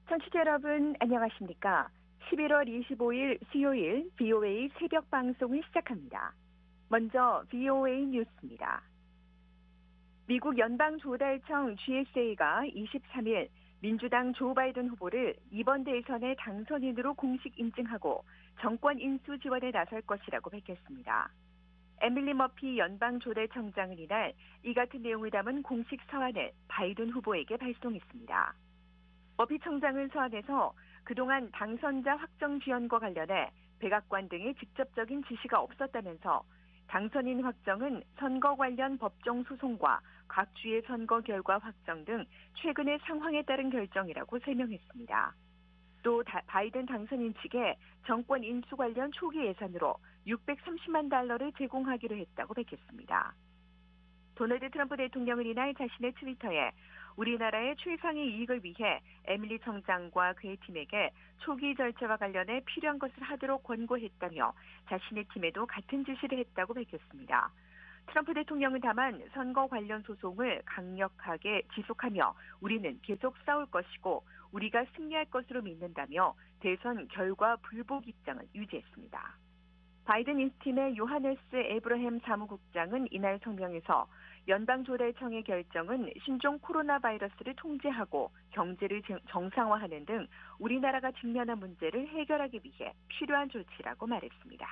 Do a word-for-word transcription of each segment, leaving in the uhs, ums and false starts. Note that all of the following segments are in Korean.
청취자 여러분 안녕하십니까? 십일월 이십오일 수요일 브이오에이 새벽 방송을 시작합니다. 먼저 브이오에이 뉴스입니다. 미국 연방조달청 지에스에이가 이십삼일 민주당 조 바이든 후보를 이번 대선의 당선인으로 공식 인증하고 정권 인수 지원에 나설 것이라고 밝혔습니다. 에밀리 머피 연방조달청장은 이날 이 같은 내용을 담은 공식 서한을 바이든 후보에게 발송했습니다. 머피 청장은 서한에서 그동안 당선자 확정 지연과 관련해 백악관 등의 직접적인 지시가 없었다면서 당선인 확정은 선거 관련 법정 소송과 각 주의 선거 결과 확정 등 최근의 상황에 따른 결정이라고 설명했습니다. 또 바이든 당선인 측에 정권 인수 관련 초기 예산으로 육백삼십만 달러를 제공하기로 했다고 밝혔습니다. 도널드 트럼프 대통령은 이날 자신의 트위터에 우리나라의 최상의 이익을 위해 에밀리 청장과 그의 팀에게 초기 절차와 관련해 필요한 것을 하도록 권고했다며 자신의 팀에도 같은 지시를 했다고 밝혔습니다. 트럼프 대통령은 다만 선거 관련 소송을 강력하게 지속하며 우리는 계속 싸울 것이고 우리가 승리할 것으로 믿는다며 대선 결과 불복 입장을 유지했습니다. 바이든 인수팀의 요하네스 에브러햄 사무국장은 이날 성명에서 연방조달청의 결정은 신종 코로나 바이러스를 통제하고 경제를 정상화하는 등 우리나라가 직면한 문제를 해결하기 위해 필요한 조치라고 말했습니다.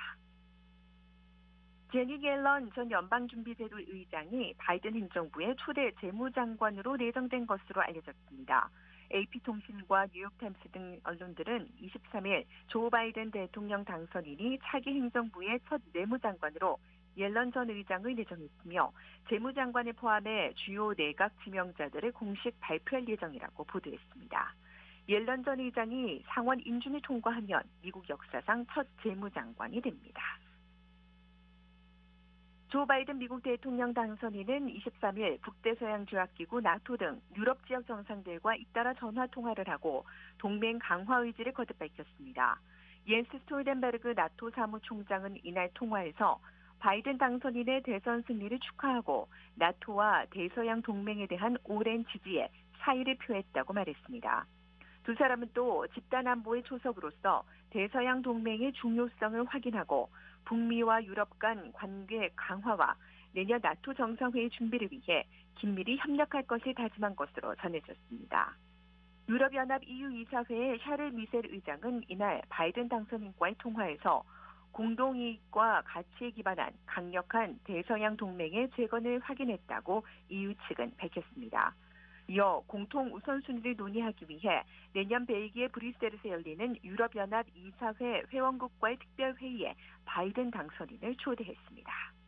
제니 옐런 전 연방준비제도 의장이 바이든 행정부의 초대 재무장관으로 내정된 것으로 알려졌습니다. 에이피통신과 뉴욕타임스 등 언론들은 이십삼일 조 바이든 대통령 당선인이 차기 행정부의 첫 내무장관으로 옐런 전 의장을 내정했으며 재무장관을 포함해 주요 내각 지명자들을 공식 발표할 예정이라고 보도했습니다. 옐런 전 의장이 상원 인준을 통과하면 미국 역사상 첫 재무장관이 됩니다. 조 바이든 미국 대통령 당선인은 이십삼일 북대서양조약기구 나토 등 유럽 지역 정상들과 잇따라 전화통화를 하고 동맹 강화 의지를 거듭 밝혔습니다. 옌스 스톨텐베르그 나토 사무총장은 이날 통화에서 바이든 당선인의 대선 승리를 축하하고 나토와 대서양 동맹에 대한 오랜 지지에 사의를 표했다고 말했습니다. 두 사람은 또 집단 안보의 초석으로서 대서양 동맹의 중요성을 확인하고 북미와 유럽 간 관계 강화와 내년 나토 정상회의 준비를 위해 긴밀히 협력할 것을 다짐한 것으로 전해졌습니다. 유럽연합 이유 이사회의 샤를 미셀 의장은 이날 바이든 당선인과의 통화에서 공동이익과 가치에 기반한 강력한 대서양 동맹의 재건을 확인했다고 이유 측은 밝혔습니다. 이어 공통 우선순위를 논의하기 위해 내년 벨기에 브뤼셀에서 열리는 유럽연합 이사회 회원국과의 특별회의에 바이든 당선인을 초대했습니다.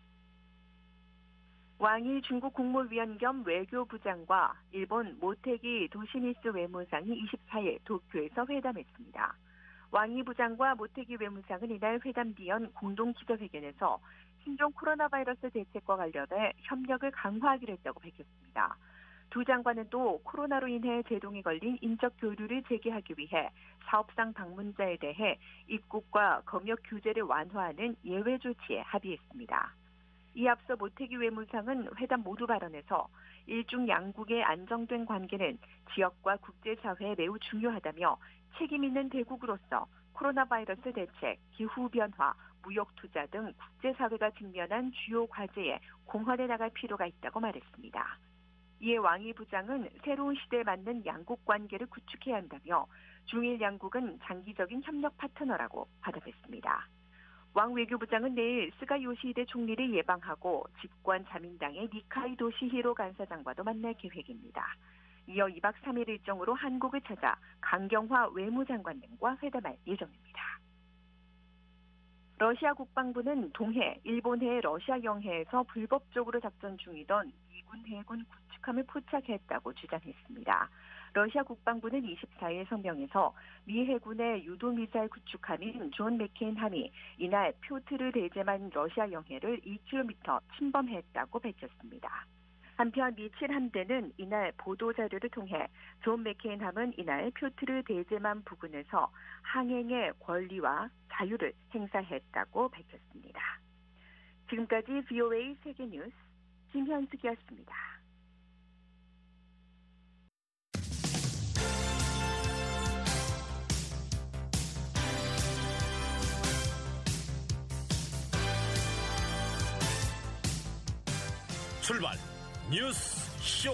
왕이 중국 국무위원 겸 외교부장과 일본 모테기 도시미스 외무상이 이십사일 도쿄에서 회담했습니다. 왕이 부장과 모테기 외무상은 이날 회담 뒤연 공동 기자회견에서 신종 코로나 바이러스 대책과 관련해 협력을 강화하기로 했다고 밝혔습니다. 두 장관은 또 코로나로 인해 제동이 걸린 인적 교류를 재개하기 위해 사업상 방문자에 대해 입국과 검역 규제를 완화하는 예외 조치에 합의했습니다. 이 앞서 모테기 외무상은 회담 모두 발언에서 일중 양국의 안정된 관계는 지역과 국제사회에 매우 중요하다며 책임 있는 대국으로서 코로나 바이러스 대책, 기후변화, 무역투자 등 국제사회가 직면한 주요 과제에 공헌해 나갈 필요가 있다고 말했습니다. 이에 왕이 부장은 새로운 시대에 맞는 양국 관계를 구축해야 한다며 중일 양국은 장기적인 협력 파트너라고 받아냈습니다. 왕 외교부장은 내일 스가 요시히데 총리를 예방하고 집권 자민당의 니카이 도시히로 간사장과도 만날 계획입니다. 이어 이박 삼일 일정으로 한국을 찾아 강경화 외무장관 등과 회담할 예정입니다. 러시아 국방부는 동해, 일본해 러시아 영해에서 불법적으로 작전 중이던 미군 해군 구축함을 포착했다고 주장했습니다. 러시아 국방부는 이십사일 성명에서 미 해군의 유도미사일 구축함인 존 맥케인함이 이날 표트르 대제만 러시아 영해를 이 킬로미터 침범했다고 밝혔습니다. 한편 미 칠 함대는 이날 보도자료를 통해 존 맥케인함은 이날 표트르 대제만 부근에서 항행의 권리와 자유를 행사했다고 밝혔습니다. 지금까지 브이오에이 세계뉴스 김현숙이었습니다. 출발 뉴스 쇼.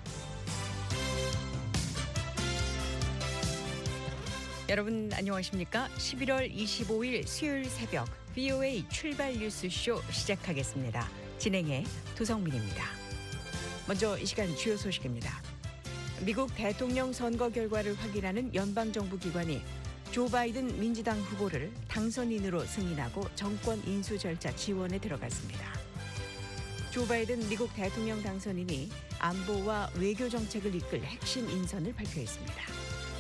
여러분 안녕하십니까? 십일월 이십오일 수요일 새벽 브이오에이 출발 뉴스쇼 시작하겠습니다. 진행의 도성민입니다. 먼저 이 시간 주요 소식입니다. 미국 대통령 선거 결과를 확인하는 연방정부 기관이 조 바이든 민주당 후보를 당선인으로 승인하고 정권 인수 절차 지원에 들어갔습니다. 조 바이든 미국 대통령 당선인이 안보와 외교 정책을 이끌 핵심 인선을 발표했습니다.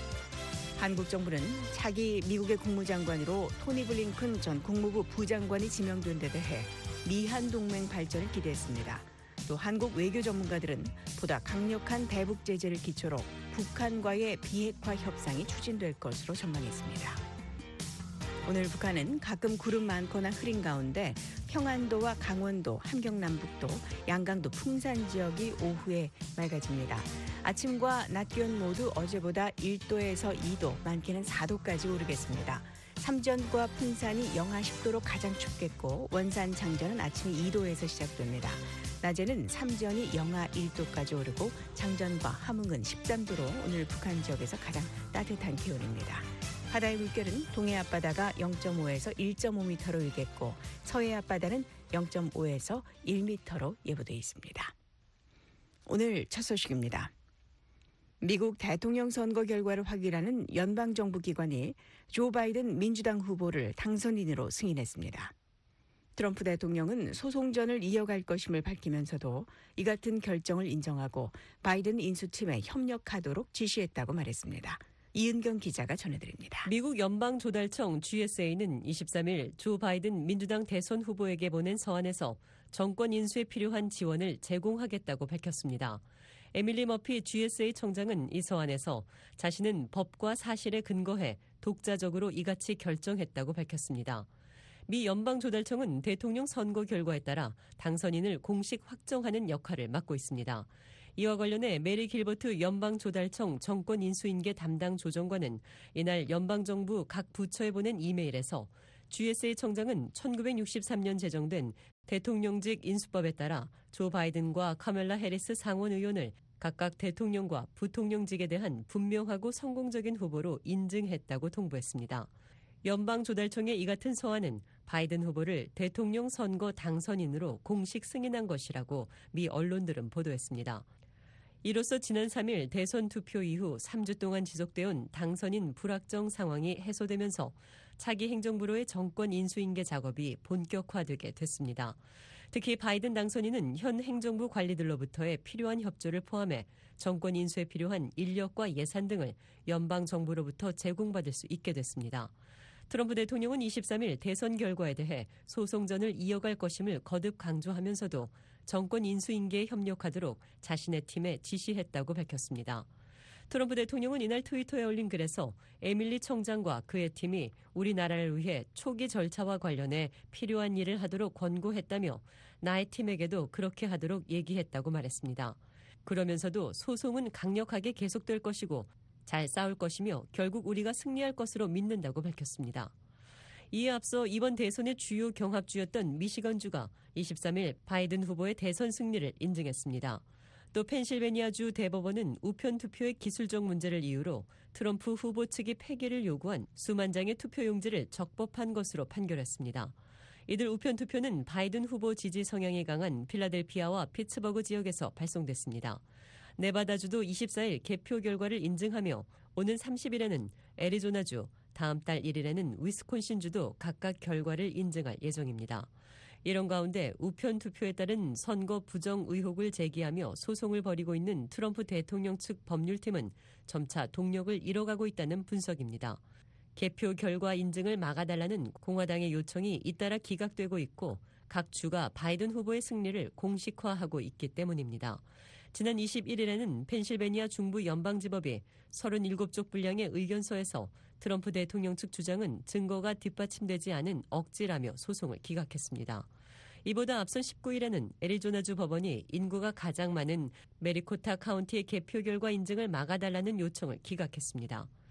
한국 정부는 차기 미국의 국무장관으로 토니 블링컨 전 국무부 부장관이 지명된 데 대해 미한 동맹 발전을 기대했습니다. 또 한국 외교 전문가들은 보다 강력한 대북 제재를 기초로 북한과의 비핵화 협상이 추진될 것으로 전망했습니다. 오늘 북한은 가끔 구름 많거나 흐린 가운데 평안도와 강원도, 함경남북도, 양강도 풍산 지역이 오후에 맑아집니다. 아침과 낮 기온 모두 어제보다 일 도에서 이 도, 많게는 사 도까지 오르겠습니다. 삼전과 풍산이 영하 십 도로 가장 춥겠고 원산, 장전은 아침 이 도에서 시작됩니다. 낮에는 삼전이 영하 일 도까지 오르고 장전과 함흥은 십삼 도로 오늘 북한 지역에서 가장 따뜻한 기온입니다. 바다의 물결은 동해 앞바다가 영 점 오에서 일 점 오 미터로 일겠고 서해 앞바다는 영 점 오에서 일 미터로 예보돼 있습니다. 오늘 첫 소식입니다. 미국 대통령 선거 결과를 확인하는 연방정부 기관이 조 바이든 민주당 후보를 당선인으로 승인했습니다. 트럼프 대통령은 소송전을 이어갈 것임을 밝히면서도 이 같은 결정을 인정하고 바이든 인수팀에 협력하도록 지시했다고 말했습니다. 이은경 기자가 전해드립니다. 미국 연방조달청 지에스에이는 이십삼일 조 바이든 민주당 대선 후보에게 보낸 서한에서 정권 인수에 필요한 지원을 제공하겠다고 밝혔습니다. 에밀리 머피 지에스에이 청장은 이 서한에서 자신은 법과 사실에 근거해 독자적으로 이같이 결정했다고 밝혔습니다. 미 연방조달청은 대통령 선거 결과에 따라 당선인을 공식 확정하는 역할을 맡고 있습니다. 이와 관련해 메리 길버트 연방조달청 정권인수인계 담당 조정관은 이날 연방정부 각 부처에 보낸 이메일에서 지에스에이 청장은 천구백육십삼년 제정된 대통령직 인수법에 따라 조 바이든과 카멀라 해리스 상원 의원을 각각 대통령과 부통령직에 대한 분명하고 성공적인 후보로 인증했다고 통보했습니다. 연방조달청의 이 같은 서한은 바이든 후보를 대통령 선거 당선인으로 공식 승인한 것이라고 미 언론들은 보도했습니다. 이로써 지난 삼일 대선 투표 이후 삼 주 동안 지속돼온 당선인 불확정 상황이 해소되면서 차기 행정부로의 정권 인수인계 작업이 본격화되게 됐습니다. 특히 바이든 당선인은 현 행정부 관리들로부터의 필요한 협조를 포함해 정권 인수에 필요한 인력과 예산 등을 연방정부로부터 제공받을 수 있게 됐습니다. 트럼프 대통령은 이십삼일 대선 결과에 대해 소송전을 이어갈 것임을 거듭 강조하면서도 정권 인수인계에 협력하도록 자신의 팀에 지시했다고 밝혔습니다. 트럼프 대통령은 이날 트위터에 올린 글에서 에밀리 청장과 그의 팀이 우리나라를 위해 초기 절차와 관련해 필요한 일을 하도록 권고했다며 나의 팀에게도 그렇게 하도록 얘기했다고 말했습니다. 그러면서도 소송은 강력하게 계속될 것이고 잘 싸울 것이며 결국 우리가 승리할 것으로 믿는다고 밝혔습니다. 이에 앞서 이번 대선의 주요 경합주였던 미시건주가 이십삼일 바이든 후보의 대선 승리를 인증했습니다. 또 펜실베니아주 대법원은 우편 투표의 기술적 문제를 이유로 트럼프 후보 측이 폐기를 요구한 수만 장의 투표용지를 적법한 것으로 판결했습니다. 이들 우편 투표는 바이든 후보 지지 성향이 강한 필라델피아와 피츠버그 지역에서 발송됐습니다. 네바다주도 이십사일 개표 결과를 인증하며 오는 삼십일에는 애리조나주, 다음 달 일일에는 위스콘신주도 각각 결과를 인증할 예정입니다. 이런 가운데 우편 투표에 따른 선거 부정 의혹을 제기하며 소송을 벌이고 있는 트럼프 대통령 측 법률팀은 점차 동력을 잃어가고 있다는 분석입니다. 개표 결과 인증을 막아달라는 공화당의 요청이 잇따라 기각되고 있고 각 주가 바이든 후보의 승리를 공식화하고 있기 때문입니다. 지난 이십일일에는 펜실베니아 중부 연방지법이 서른일곱 쪽 분량의 의견서에서 트럼프 대통령 측 주장은 증거가 뒷받침되지 않은 억지라며 소송을 기각했습니다. 이보다 앞선 십구일에는 애리조나주 법원이 인구가 가장 많은 메리코타 카운티의 개표 결과 인증을 막아달라는 요청을 기각했습니다.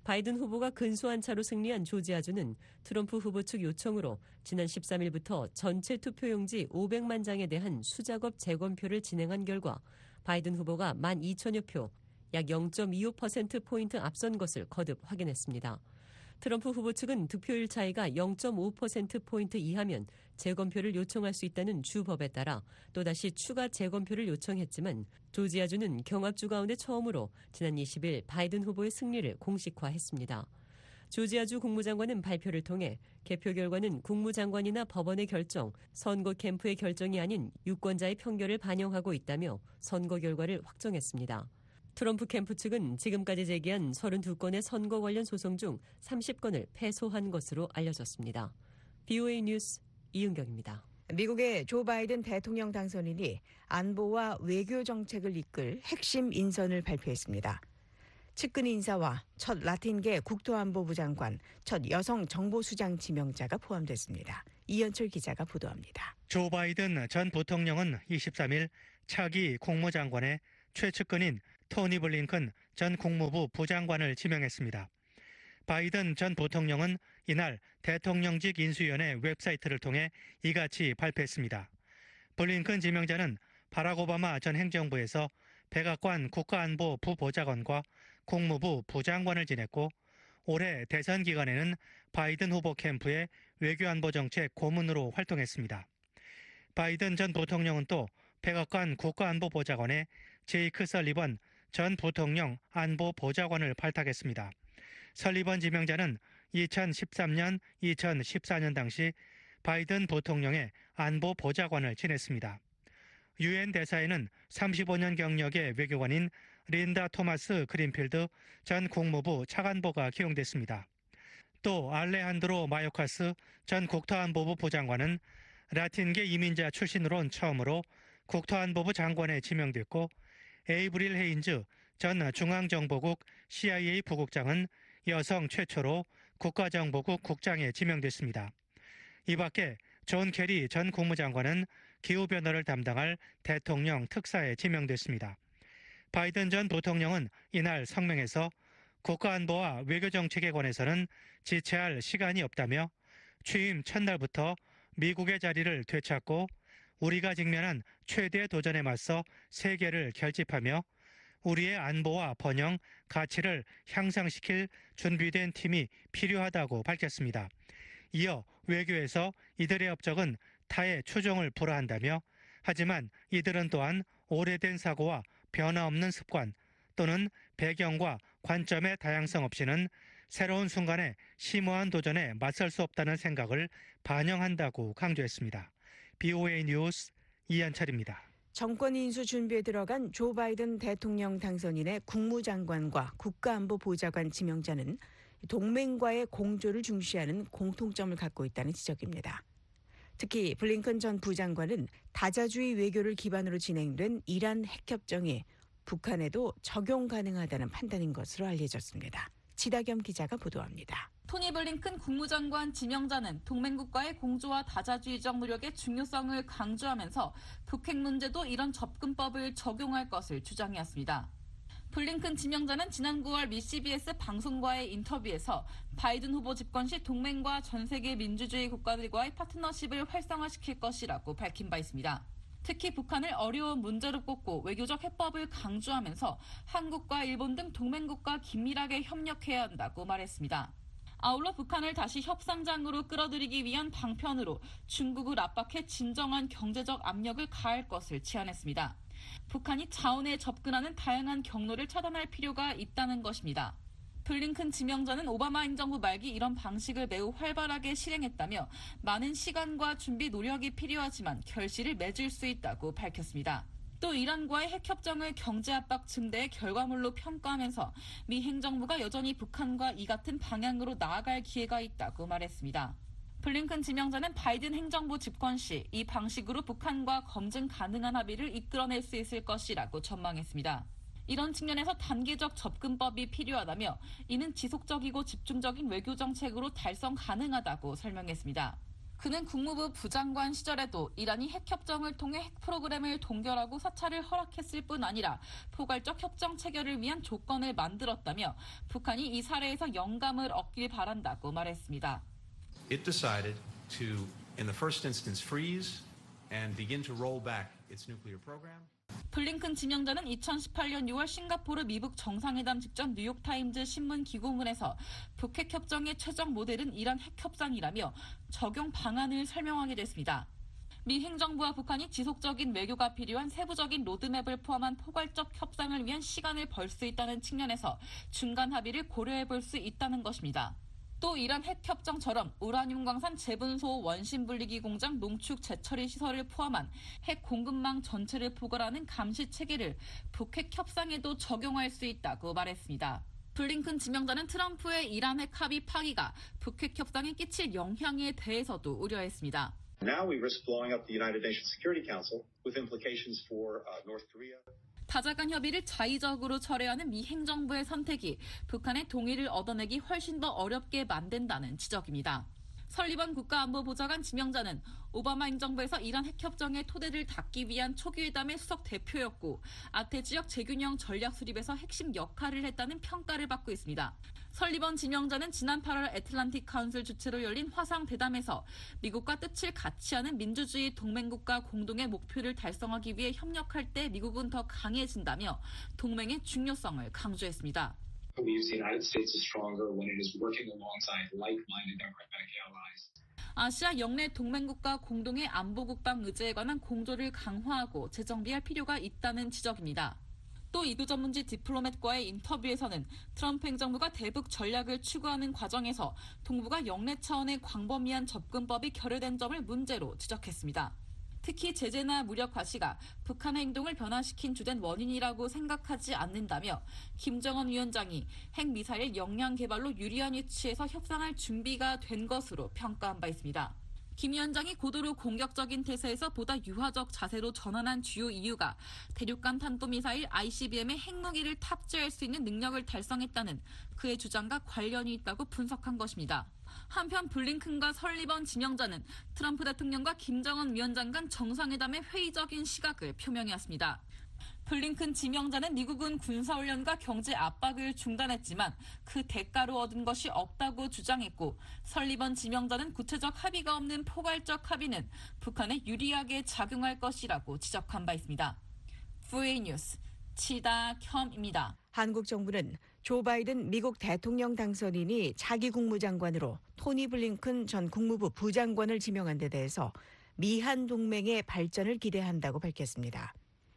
바이든 후보가 근소한 차로 승리한 조지아주는 트럼프 후보 측 요청으로 지난 십삼 일부터 전체 투표용지 오백만 장에 대한 수작업 재검표를 진행한 결과 바이든 후보가 만 이천여 표, 약 영 점 이오 퍼센트포인트 앞선 것을 거듭 확인했습니다. 트럼프 후보 측은 득표율 차이가 영 점 오 퍼센트포인트 이하면 재검표를 요청할 수 있다는 주법에 따라 또다시 추가 재검표를 요청했지만 조지아주는 경합주 가운데 처음으로 지난 이십 일 바이든 후보의 승리를 공식화했습니다. 조지아주 국무장관은 발표를 통해 개표 결과는 국무장관이나 법원의 결정, 선거 캠프의 결정이 아닌 유권자의 편결을 반영하고 있다며 선거 결과를 확정했습니다. 트럼프 캠프 측은 지금까지 제기한 서른두 건의 선거 관련 소송 중 삼십 건을 패소한 것으로 알려졌습니다. 비오에이 뉴스 이은경입니다. 미국의 조 바이든 대통령 당선인이 안보와 외교 정책을 이끌 핵심 인선을 발표했습니다. 측근 인사와 첫 라틴계 국토안보부 장관, 첫 여성 정보수장 지명자가 포함됐습니다. 이현철 기자가 보도합니다. 조 바이든 전 부통령은 이십삼 일 차기 국무장관의 최측근인 토니 블링컨 전 국무부 부장관을 지명했습니다. 바이든 전 부통령은 이날 대통령직 인수위원회 웹사이트를 통해 이같이 발표했습니다. 블링컨 지명자는 바락 오바마 전 행정부에서 백악관 국가안보 부보좌관과 국무부 부장관을 지냈고 올해 대선 기간에는 바이든 후보 캠프의 외교안보정책 고문으로 활동했습니다. 바이든 전 부통령은 또 백악관 국가안보보좌관에 제이크 설리번 전 부통령 안보보좌관을 발탁했습니다. 설리번 지명자는 이천십삼 년, 이천십사 년 당시 바이든 부통령의 안보보좌관을 지냈습니다. 유엔 대사에는 삼십오 년 경력의 외교관인 린다 토마스 그린필드 전 국무부 차관보가 기용됐습니다. 또 알레한드로 마요카스 전 국토안보부 부장관은 라틴계 이민자 출신으론 처음으로 국토안보부 장관에 지명됐고 에이브릴 헤인즈 전 중앙정보국 씨아이에이 부국장은 여성 최초로 국가정보국 국장에 지명됐습니다. 이 밖에 존 케리 전 국무장관은 기후변화를 담당할 대통령 특사에 지명됐습니다. 바이든 전 부통령은 이날 성명에서 국가안보와 외교정책에 관해서는 지체할 시간이 없다며 취임 첫날부터 미국의 자리를 되찾고 우리가 직면한 최대 도전에 맞서 세계를 결집하며 우리의 안보와 번영, 가치를 향상시킬 준비된 팀이 필요하다고 밝혔습니다. 이어 외교에서 이들의 업적은 타의 추종을 불허한다며 하지만 이들은 또한 오래된 사고와 변화없는 습관 또는 배경과 관점의 다양성 없이는 새로운 순간에 심오한 도전에 맞설 수 없다는 생각을 반영한다고 강조했습니다. 비오에이 뉴스 이한철입니다. 정권 인수 준비에 들어간 조 바이든 대통령 당선인의 국무장관과 국가안보보좌관 지명자는 동맹과의 공조를 중시하는 공통점을 갖고 있다는 지적입니다. 특히 블링컨 전 부장관은 다자주의 외교를 기반으로 진행된 이란 핵협정이 북한에도 적용 가능하다는 판단인 것으로 알려졌습니다. 지다겸 기자가 보도합니다. 토니 블링컨 국무장관 지명자는 동맹국과의 공조와 다자주의적 노력의 중요성을 강조하면서 북핵 문제도 이런 접근법을 적용할 것을 주장했습니다. 블링컨 지명자는 지난 구월 미 씨비에스 방송과의 인터뷰에서 바이든 후보 집권 시 동맹과 전 세계 민주주의 국가들과의 파트너십을 활성화시킬 것이라고 밝힌 바 있습니다. 특히 북한을 어려운 문제로 꼽고 외교적 해법을 강조하면서 한국과 일본 등 동맹국과 긴밀하게 협력해야 한다고 말했습니다. 아울러 북한을 다시 협상장으로 끌어들이기 위한 방편으로 중국을 압박해 진정한 경제적 압력을 가할 것을 제안했습니다. 북한이 자원에 접근하는 다양한 경로를 차단할 필요가 있다는 것입니다. 블링컨 지명자는 오바마 행정부 말기 이런 방식을 매우 활발하게 실행했다며 많은 시간과 준비 노력이 필요하지만 결실을 맺을 수 있다고 밝혔습니다. 또 이란과의 핵협정을 경제 압박 증대의 결과물로 평가하면서 미 행정부가 여전히 북한과 이 같은 방향으로 나아갈 기회가 있다고 말했습니다. 블링컨 지명자는 바이든 행정부 집권 시 이 방식으로 북한과 검증 가능한 합의를 이끌어낼 수 있을 것이라고 전망했습니다. 이런 측면에서 단계적 접근법이 필요하다며 이는 지속적이고 집중적인 외교 정책으로 달성 가능하다고 설명했습니다. 그는 국무부 부장관 시절에도 이란이 핵협정을 통해 핵 프로그램을 동결하고 사찰을 허락했을 뿐 아니라 포괄적 협정 체결을 위한 조건을 만들었다며 북한이 이 사례에서 영감을 얻길 바란다고 말했습니다. It decided to, in the first instance, freeze and begin to roll back its nuclear program. 블링컨 지명자는 이천십팔년 유월 싱가포르 미북 정상회담 직전 뉴욕타임즈 신문 기고문에서 북핵 협정의 최종 모델은 이란 핵협상이라며 적용 방안을 설명하기도 했습니다. 미 행정부와 북한이 지속적인 외교가 필요한 세부적인 로드맵을 포함한 포괄적 협상을 위한 시간을 벌 수 있다는 측면에서 중간 합의를 고려해 볼 수 있다는 것입니다. 또 이란 핵협정처럼 우라늄 광산 재분소 원심 분리기 공장 농축 재처리 시설을 포함한 핵 공급망 전체를 포괄하는 감시 체계를 북핵 협상에도 적용할 수 있다고 말했습니다. 블링컨 지명자는 트럼프의 이란 핵 합의 파기가 북핵 협상에 끼칠 영향에 대해서도 우려했습니다. Now we risk blowing up the United Nations Security Council with implications for uh, North Korea. 다자간 협의를 자의적으로 철회하는 미 행정부의 선택이 북한의 동의를 얻어내기 훨씬 더 어렵게 만든다는 지적입니다. 설리번 국가안보보좌관 지명자는 오바마 행정부에서 이란 핵협정의 토대를 닦기 위한 초기회담의 수석 대표였고 아태 지역 재균형 전략 수립에서 핵심 역할을 했다는 평가를 받고 있습니다. 설리번 지명자는 지난 팔월 애틀란틱 카운슬 주최로 열린 화상 대담에서 미국과 뜻을 같이 하는 민주주의 동맹국가 공동의 목표를 달성하기 위해 협력할 때 미국은 더 강해진다며 동맹의 중요성을 강조했습니다. believes the United States is stronger when it is working alongside like-minded democratic allies. 아시아 영내 동맹국가 공동의 안보국방 의제에 관한 공조를 강화하고 재정비할 필요가 있다는 지적입니다. 또 이두 전문지 디플로맷과의 인터뷰에서는 트럼프 행정부가 대북 전략을 추구하는 과정에서 동북아 영내 차원의 광범위한 접근법이 결여된 점을 문제로 지적했습니다. 특히 제재나 무력 과시가 북한의 행동을 변화시킨 주된 원인이라고 생각하지 않는다며 김정은 위원장이 핵미사일 역량 개발로 유리한 위치에서 협상할 준비가 된 것으로 평가한 바 있습니다. 김 위원장이 고도로 공격적인 태세에서 보다 유화적 자세로 전환한 주요 이유가 대륙간 탄도미사일 아이씨비엠의 핵무기를 탑재할 수 있는 능력을 달성했다는 그의 주장과 관련이 있다고 분석한 것입니다. 한편 블링컨과 설리번 지명자는 트럼프 대통령과 김정은 위원장 간 정상회담의 회의적인 시각을 표명했습니다. 블링컨 지명자는 미국은 군사훈련과 경제 압박을 중단했지만 그 대가로 얻은 것이 없다고 주장했고 설리번 지명자는 구체적 합의가 없는 포괄적 합의는 북한에 유리하게 작용할 것이라고 지적한 바 있습니다. 브이오에이 뉴스 치다현입니다. 한국 정부는 조 바이든 미국 대통령 당선인이 차기 국무장관으로 토니 블링컨 전 국무부 부장관을 지명한 데 대해서 미한 동맹의 발전을 기대한다고 밝혔습니다.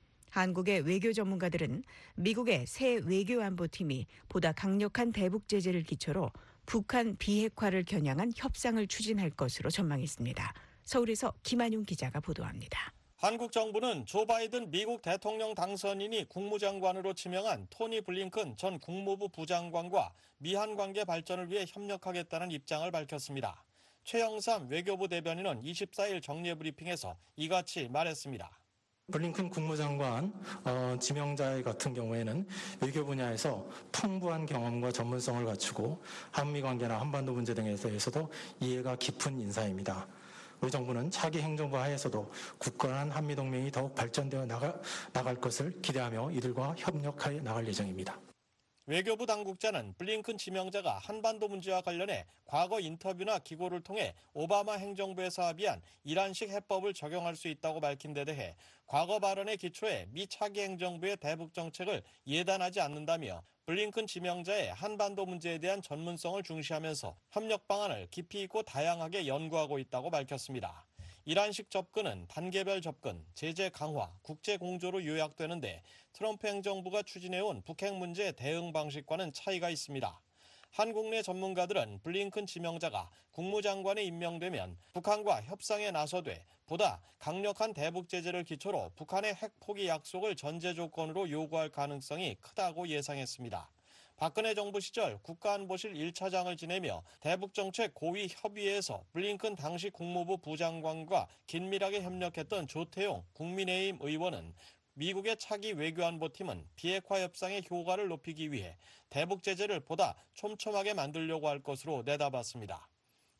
한국의 외교 전문가들은 미국의 새 외교안보팀이 보다 강력한 대북 제재를 기초로 북한 비핵화를 겨냥한 협상을 추진할 것으로 전망했습니다. 서울에서 김한용 기자가 보도합니다. 한국 정부는 조 바이든 미국 대통령 당선인이 국무장관으로 지명한 토니 블링컨 전 국무부 부장관과 미한 관계 발전을 위해 협력하겠다는 입장을 밝혔습니다. 최영삼 외교부 대변인은 이십사일 정례 브리핑에서 이같이 말했습니다. 블링컨 국무장관 어, 지명자 같은 경우에는 외교 분야에서 풍부한 경험과 전문성을 갖추고 한미 관계나 한반도 문제 등에 대해서도 이해가 깊은 인사입니다. 우리 정부는 차기 행정부 하에서도 굳건한 한미동맹이 더욱 발전되어 나가, 나갈 것을 기대하며 이들과 협력하여 나갈 예정입니다. 외교부 당국자는 블링컨 지명자가 한반도 문제와 관련해 과거 인터뷰나 기고를 통해 오바마 행정부에서 합의한 이란식 해법을 적용할 수 있다고 밝힌 데 대해 과거 발언의 기초에 미 차기 행정부의 대북 정책을 예단하지 않는다며 블링컨 지명자의 한반도 문제에 대한 전문성을 중시하면서 협력 방안을 깊이 있고 다양하게 연구하고 있다고 밝혔습니다. 이란식 접근은 단계별 접근, 제재 강화, 국제 공조로 요약되는데 트럼프 행정부가 추진해온 북핵 문제 대응 방식과는 차이가 있습니다. 한국 내 전문가들은 블링컨 지명자가 국무장관에 임명되면 북한과 협상에 나서되 보다 강력한 대북 제재를 기초로 북한의 핵 포기 약속을 전제 조건으로 요구할 가능성이 크다고 예상했습니다. 박근혜 정부 시절 국가안보실 일 차장을 지내며 대북정책 고위 협의회에서 블링컨 당시 국무부 부장관과 긴밀하게 협력했던 조태용 국민의힘 의원은 미국의 차기 외교안보팀은 비핵화 협상의 효과를 높이기 위해 대북 제재를 보다 촘촘하게 만들려고 할 것으로 내다봤습니다.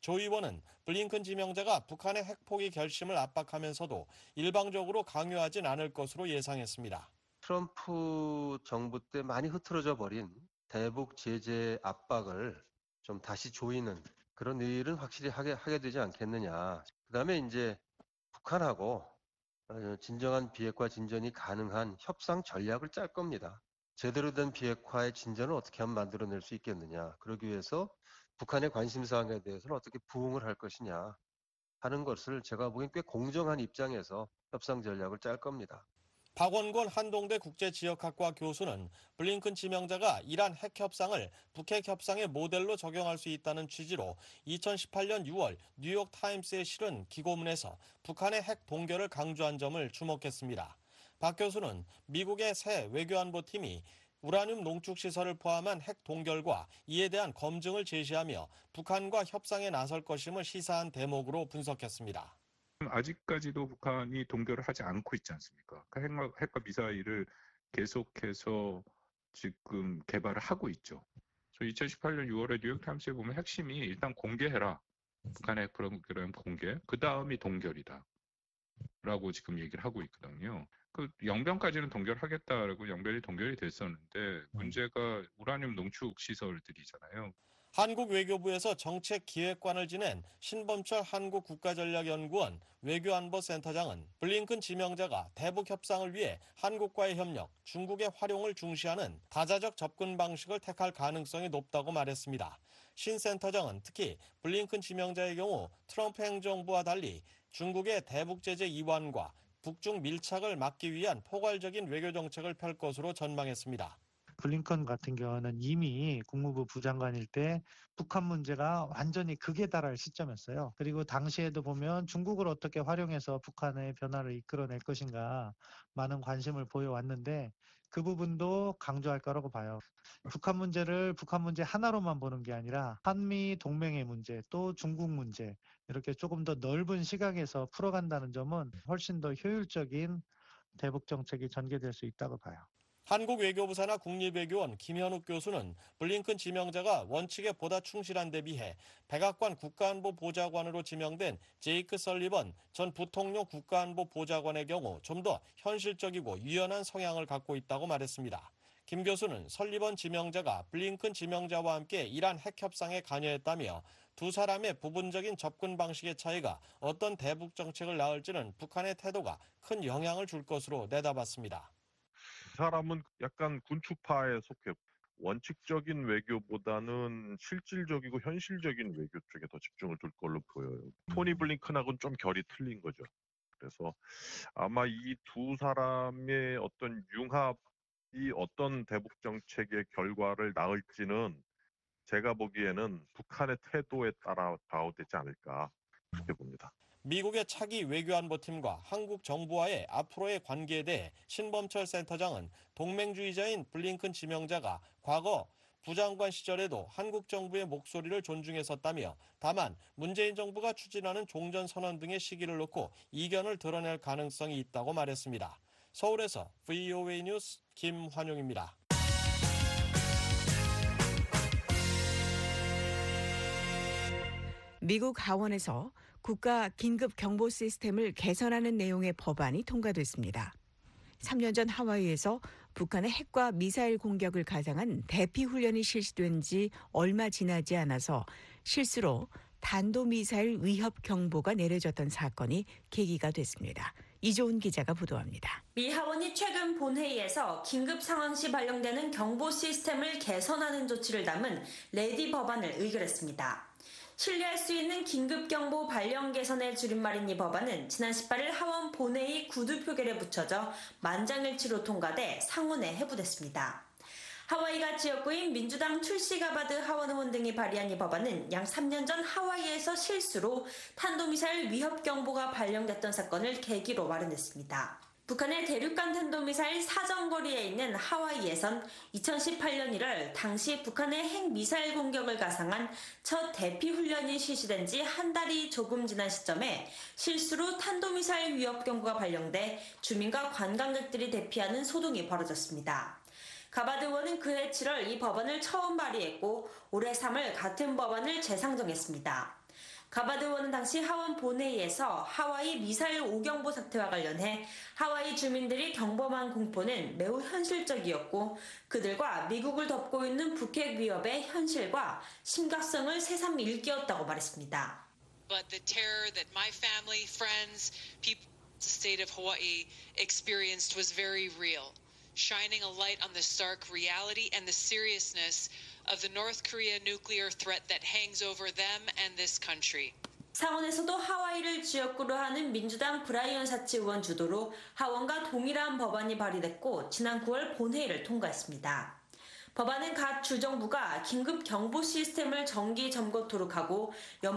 조 의원은 블링컨 지명자가 북한의 핵포기 결심을 압박하면서도 일방적으로 강요하진 않을 것으로 예상했습니다. 트럼프 정부 때 많이 흐트러져 버린 대북 제재 압박을 좀 다시 조이는 그런 일은 확실히 하게, 하게 되지 않겠느냐. 그다음에 이제 북한하고 진정한 비핵화 진전이 가능한 협상 전략을 짤 겁니다. 제대로 된 비핵화의 진전을 어떻게 하면 만들어낼 수 있겠느냐. 그러기 위해서 북한의 관심사항에 대해서는 어떻게 부응을 할 것이냐 하는 것을 제가 보기엔 꽤 공정한 입장에서 협상 전략을 짤 겁니다. 박원권 한동대 국제지역학과 교수는 블링컨 지명자가 이란 핵 협상을 북핵 협상의 모델로 적용할 수 있다는 취지로 이천십팔 년 유월 뉴욕 타임스에 실은 기고문에서 북한의 핵 동결을 강조한 점을 주목했습니다. 박 교수는 미국의 새 외교안보팀이 우라늄 농축 시설을 포함한 핵 동결과 이에 대한 검증을 제시하며 북한과 협상에 나설 것임을 시사한 대목으로 분석했습니다. 아직까지도 북한이 동결을 하지 않고 있지 않습니까? 핵과, 핵과 미사일을 계속해서 지금 개발을 하고 있죠. 그래서 이천십팔 년 유월에 뉴욕타임스에 보면 핵심이 일단 공개해라. 북한의 핵 프로그램 공개. 그 다음이 동결이다. 라고 지금 얘기를 하고 있거든요. 그 영변까지는 동결하겠다라고 영변이 동결이 됐었는데 문제가 우라늄 농축 시설들이잖아요. 한국 외교부에서 정책기획관을 지낸 신범철 한국국가전략연구원 외교안보센터장은 블링컨 지명자가 대북 협상을 위해 한국과의 협력, 중국의 활용을 중시하는 다자적 접근 방식을 택할 가능성이 높다고 말했습니다. 신 센터장은 특히 블링컨 지명자의 경우 트럼프 행정부와 달리 중국의 대북 제재 이완과 북중 밀착을 막기 위한 포괄적인 외교 정책을 펼 것으로 전망했습니다. 블링컨 같은 경우는 이미 국무부 부장관일 때 북한 문제가 완전히 극에 달할 시점이었어요. 그리고 당시에도 보면 중국을 어떻게 활용해서 북한의 변화를 이끌어낼 것인가 많은 관심을 보여왔는데 그 부분도 강조할 거라고 봐요. 북한 문제를 북한 문제 하나로만 보는 게 아니라 한미 동맹의 문제 또 중국 문제 이렇게 조금 더 넓은 시각에서 풀어간다는 점은 훨씬 더 효율적인 대북 정책이 전개될 수 있다고 봐요. 한국 외교부 산하 국립외교원 김현욱 교수는 블링컨 지명자가 원칙에 보다 충실한 데 비해 백악관 국가안보 보좌관으로 지명된 제이크 설리번 전 부통령 국가안보 보좌관의 경우 좀 더 현실적이고 유연한 성향을 갖고 있다고 말했습니다. 김 교수는 설리번 지명자가 블링컨 지명자와 함께 이란 핵 협상에 관여했다며 두 사람의 부분적인 접근 방식의 차이가 어떤 대북 정책을 낳을지는 북한의 태도가 큰 영향을 줄 것으로 내다봤습니다. 사람은 약간 군추파에 속해 원칙적인 외교보다는 실질적이고 현실적인 외교 쪽에 더 집중을 둘 걸로 보여요. 토니 블링컨하고는 좀 결이 틀린 거죠. 그래서 아마 이 두 사람의 어떤 융합이 어떤 대북 정책의 결과를 낳을지는 제가 보기에는 북한의 태도에 따라 좌우되지 않을까 그렇게 봅니다. 미국의 차기 외교안보팀과 한국 정부와의 앞으로의 관계에 대해 신범철 센터장은 동맹주의자인 블링컨 지명자가 과거 부장관 시절에도 한국 정부의 목소리를 존중했었다며 다만 문재인 정부가 추진하는 종전선언 등의 시기를 놓고 이견을 드러낼 가능성이 있다고 말했습니다. 서울에서 브이오에이 뉴스 김환용입니다. 미국 하원에서 국가 긴급 경보 시스템을 개선하는 내용의 법안이 통과됐습니다. 삼 년 전 하와이에서 북한의 핵과 미사일 공격을 가상한 대피 훈련이 실시된 지 얼마 지나지 않아서 실수로 탄도미사일 위협 경보가 내려졌던 사건이 계기가 됐습니다. 이조은 기자가 보도합니다. 미 하원이 최근 본회의에서 긴급 상황 시 발령되는 경보 시스템을 개선하는 조치를 담은 레디 법안을 의결했습니다. 신뢰할 수 있는 긴급경보 발령 개선의 줄임말인 이 법안은 지난 십팔 일 하원 본회의 구두 표결에 붙여져 만장일치로 통과돼 상원에 회부됐습니다. 하와이가 지역구인 민주당 툴시 가바드 하원 의원 등이 발의한 이 법안은 약 삼 년 전 하와이에서 실수로 탄도미사일 위협 경보가 발령됐던 사건을 계기로 마련됐습니다. 북한의 대륙간 탄도미사일 사정거리에 있는 하와이에선 이천십팔 년 일월 당시 북한의 핵미사일 공격을 가상한 첫 대피 훈련이 실시된 지 한 달이 조금 지난 시점에 실수로 탄도미사일 위협 경보가 발령돼 주민과 관광객들이 대피하는 소동이 벌어졌습니다. 가바드 의원은 그해 칠월 이 법안을 처음 발의했고 올해 삼월 같은 법안을 재상정했습니다. 가바드 의원은 당시 하원 본회의에서 하와이 미사일 오경보 사태와 관련해 하와이 주민들이 경범한 공포는 매우 현실적이었고 그들과 미국을 덮고 있는 북핵 위협의 현실과 심각성을 새삼 일깨웠다고 말했습니다. But the terror that my family, friends, people in the state of Hawaii experienced was very real, shining a light on the stark reality and the seriousness of the North Korea nuclear threat that hangs over them and this country. 상원에서도 하와이를 지역구로 하는 민주당 브라이언 사치 의원 주도로 하원과 동일한 법안이 발의됐고 지난 구월 본회의를 통과했습니다. 법안은 각 주정부가 긴급 경보 시스템을 정기 점거토록 하고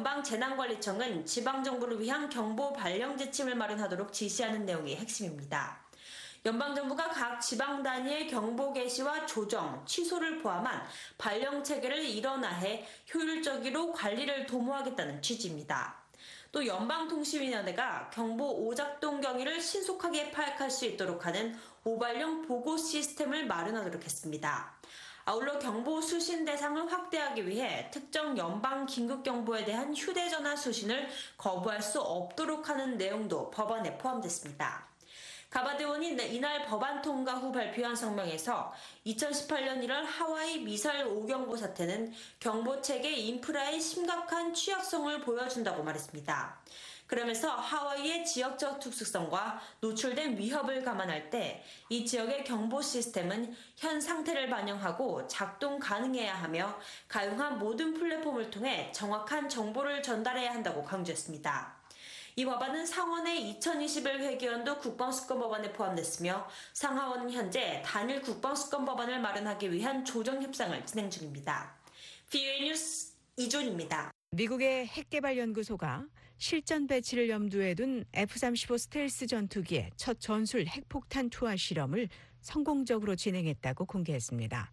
연방재난관리청은 지방정부를 위한 경보 발령 지침을 마련하도록 지시하는 내용이 핵심입니다. 연방정부가 각 지방 단위의 경보 개시와 조정, 취소를 포함한 발령 체계를 일원화해 효율적으로 관리를 도모하겠다는 취지입니다. 또 연방통신위원회가 경보 오작동 경위를 신속하게 파악할 수 있도록 하는 오발령 보고 시스템을 마련하도록 했습니다. 아울러 경보 수신 대상을 확대하기 위해 특정 연방 긴급경보에 대한 휴대전화 수신을 거부할 수 없도록 하는 내용도 법안에 포함됐습니다. 가바드 의원이 이날 법안 통과 후 발표한 성명에서 이천십팔 년 일월 하와이 미사일 오경보 사태는 경보체계 인프라의 심각한 취약성을 보여준다고 말했습니다. 그러면서 하와이의 지역적 특수성과 노출된 위협을 감안할 때 이 지역의 경보 시스템은 현 상태를 반영하고 작동 가능해야 하며 가용한 모든 플랫폼을 통해 정확한 정보를 전달해야 한다고 강조했습니다. 이 법안은 상원의 이천이십일 회기연도 국방수권 법안에 포함됐으며 상하원은 현재 단일 국방수권 법안을 마련하기 위한 조정 협상을 진행 중입니다. 브이오에이 뉴스 이존입니다. 미국의 핵개발연구소가 실전 배치를 염두에 둔 에프 삼십오 스텔스 전투기의 첫 전술 핵폭탄 투하 실험을 성공적으로 진행했다고 공개했습니다.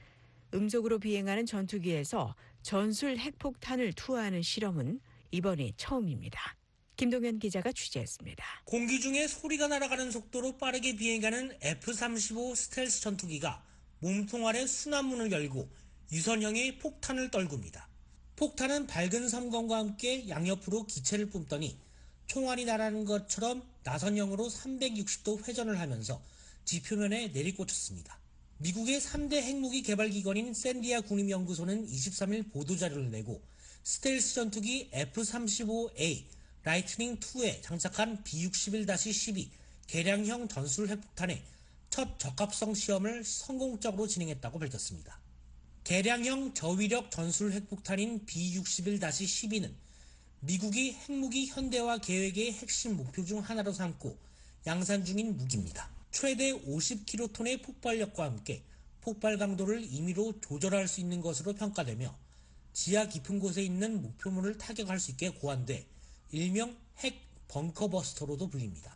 음속으로 비행하는 전투기에서 전술 핵폭탄을 투하하는 실험은 이번이 처음입니다. 김동현 기자가 취재했습니다. 공기 중에 소리가 날아가는 속도로 빠르게 비행하는 에프 삼십오 스텔스 전투기가 몸통 아래 순환문을 열고 유선형의 폭탄을 떨굽니다. 폭탄은 밝은 섬광과 함께 양옆으로 기체를 뿜더니 총알이 날아가는 것처럼 나선형으로 삼백육십 도 회전을 하면서 지표면에 내리꽂혔습니다. 미국의 삼 대 핵무기 개발기관인 샌디아 국립연구소는 이십삼 일 보도자료를 내고 스텔스 전투기 에프 삼십오 에이 라이트닝 투에 장착한 비 육십일 십이 개량형 전술 핵폭탄의 첫 적합성 시험을 성공적으로 진행했다고 밝혔습니다. 개량형 저위력 전술 핵폭탄인 비 육십일 십이는 미국이 핵무기 현대화 계획의 핵심 목표 중 하나로 삼고 양산 중인 무기입니다. 최대 오십 킬로톤의 폭발력과 함께 폭발 강도를 임의로 조절할 수 있는 것으로 평가되며 지하 깊은 곳에 있는 목표물을 타격할 수 있게 고안돼 일명 핵 벙커버스터로도 불립니다.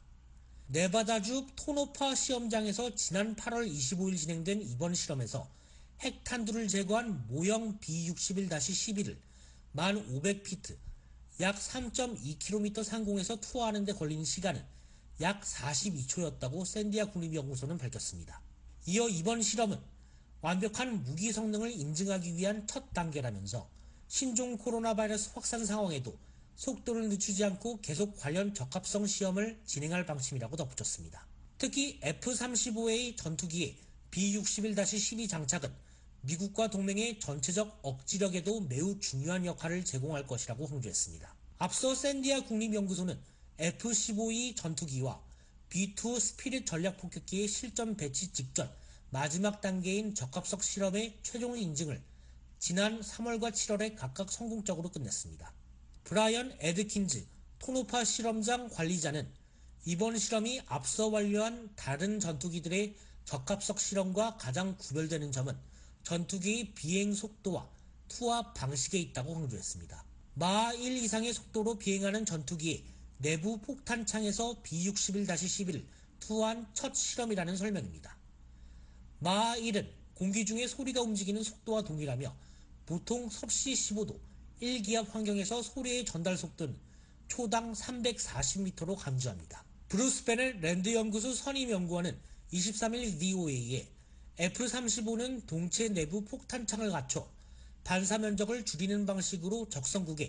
네바다주 토노파 시험장에서 지난 팔월 이십오일 진행된 이번 실험에서 핵탄두를 제거한 모형 비 육십일 십이를 만 오백 피트, 약 삼 점 이 킬로미터 상공에서 투하하는 데 걸린 시간은 약 사십이 초였다고 샌디아 국립연구소는 밝혔습니다. 이어 이번 실험은 완벽한 무기 성능을 인증하기 위한 첫 단계라면서 신종 코로나 바이러스 확산 상황에도 속도를 늦추지 않고 계속 관련 적합성 시험을 진행할 방침이라고 덧붙였습니다. 특히 에프 삼십오 에이 전투기의 비 육십일 십이 장착은 미국과 동맹의 전체적 억지력에도 매우 중요한 역할을 제공할 것이라고 강조했습니다. 앞서 샌디아 국립연구소는 에프 십오 이 전투기와 비 투 스피릿 전략폭격기의 실전 배치 직전 마지막 단계인 적합성 실험의 최종 인증을 지난 삼월과 칠월에 각각 성공적으로 끝냈습니다. 브라이언 에드킨즈 토노파 실험장 관리자는 이번 실험이 앞서 완료한 다른 전투기들의 적합성 실험과 가장 구별되는 점은 전투기의 비행 속도와 투하 방식에 있다고 강조했습니다. 마하 일 이상의 속도로 비행하는 전투기의 내부 폭탄창에서 비 육십일 십이를 투하한 첫 실험이라는 설명입니다. 마하 일은 공기 중에 소리가 움직이는 속도와 동일하며 보통 섭씨 십오 도, 일 기압 환경에서 소리의 전달 속도는 초당 삼백사십 미터로 감지합니다. 브루스 베넬 랜드 연구소 선임 연구원은 이십삼 일 브이오에이에 에프 삼십오는 동체 내부 폭탄창을 갖춰 반사 면적을 줄이는 방식으로 적성국에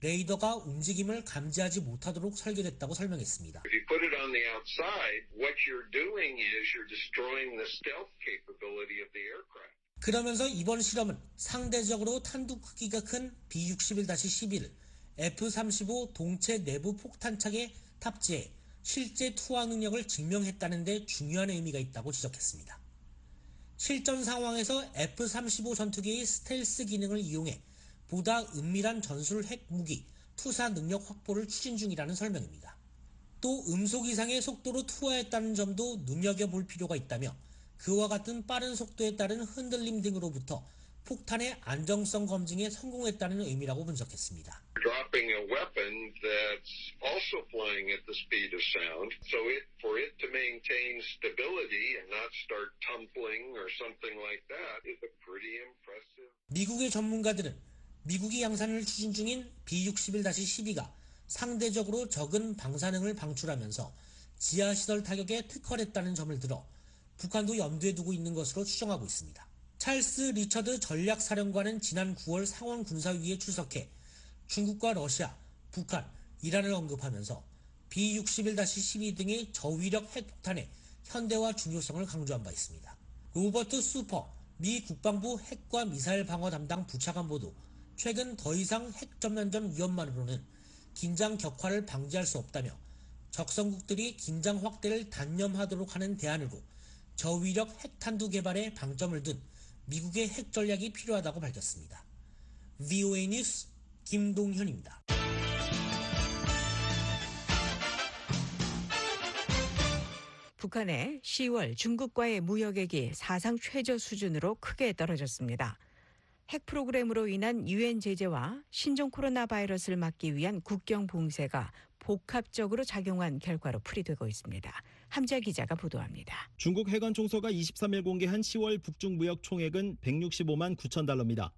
레이더가 움직임을 감지하지 못하도록 설계됐다고 설명했습니다. If you put it on the outside, what you're doing is you're destroying the stealth capability of the aircraft. 그러면서 이번 실험은 상대적으로 탄두 크기가 큰 비 육십일 십일 에프 삼십오 동체 내부 폭탄착에 탑재해 실제 투하 능력을 증명했다는 데 중요한 의미가 있다고 지적했습니다. 실전 상황에서 에프 삼십오 전투기의 스텔스 기능을 이용해 보다 은밀한 전술 핵 무기 투사 능력 확보를 추진 중이라는 설명입니다. 또 음속 이상의 속도로 투하했다는 점도 눈여겨볼 필요가 있다며 그와 같은 빠른 속도에 따른 흔들림 등으로부터 폭탄의 안정성 검증에 성공했다는 의미라고 분석했습니다. Dropping a weapon that's also flying at the speed of sound, so it for it to maintain stability and not start tumbling or something like that is a pretty impressive. 미국의 전문가들은 미국이 양산을 추진 중인 비 육십일 십이가 상대적으로 적은 방사능을 방출하면서 지하시설 타격에 특허했다는 점을 들어 북한도 염두에 두고 있는 것으로 추정하고 있습니다. 찰스 리처드 전략사령관은 지난 구월 상원군사위에 출석해 중국과 러시아, 북한, 이란을 언급하면서 비 육십일 십이 등의 저위력 핵폭탄의 현대화 중요성을 강조한 바 있습니다. 로버트 수퍼 미 국방부 핵과 미사일 방어 담당 부차관보도 최근 더 이상 핵 전면전 위험만으로는 긴장 격화를 방지할 수 없다며 적성국들이 긴장 확대를 단념하도록 하는 대안으로 저위력 핵탄두 개발에 방점을 둔 미국의 핵 전략이 필요하다고 밝혔습니다. 브이오에이 뉴스 김동현입니다. 북한의 시월 중국과의 무역액이 사상 최저 수준으로 크게 떨어졌습니다. 핵 프로그램으로 인한 유엔 제재와 신종 코로나 바이러스를 막기 위한 국경 봉쇄가 복합적으로 작용한 결과로 풀이되고 있습니다. 함자 기자가 보도합니다. 중국 해관총서가 이십삼 일 공개한 시월 북중 무역 총액은 백육십오만 구천 달러입니다.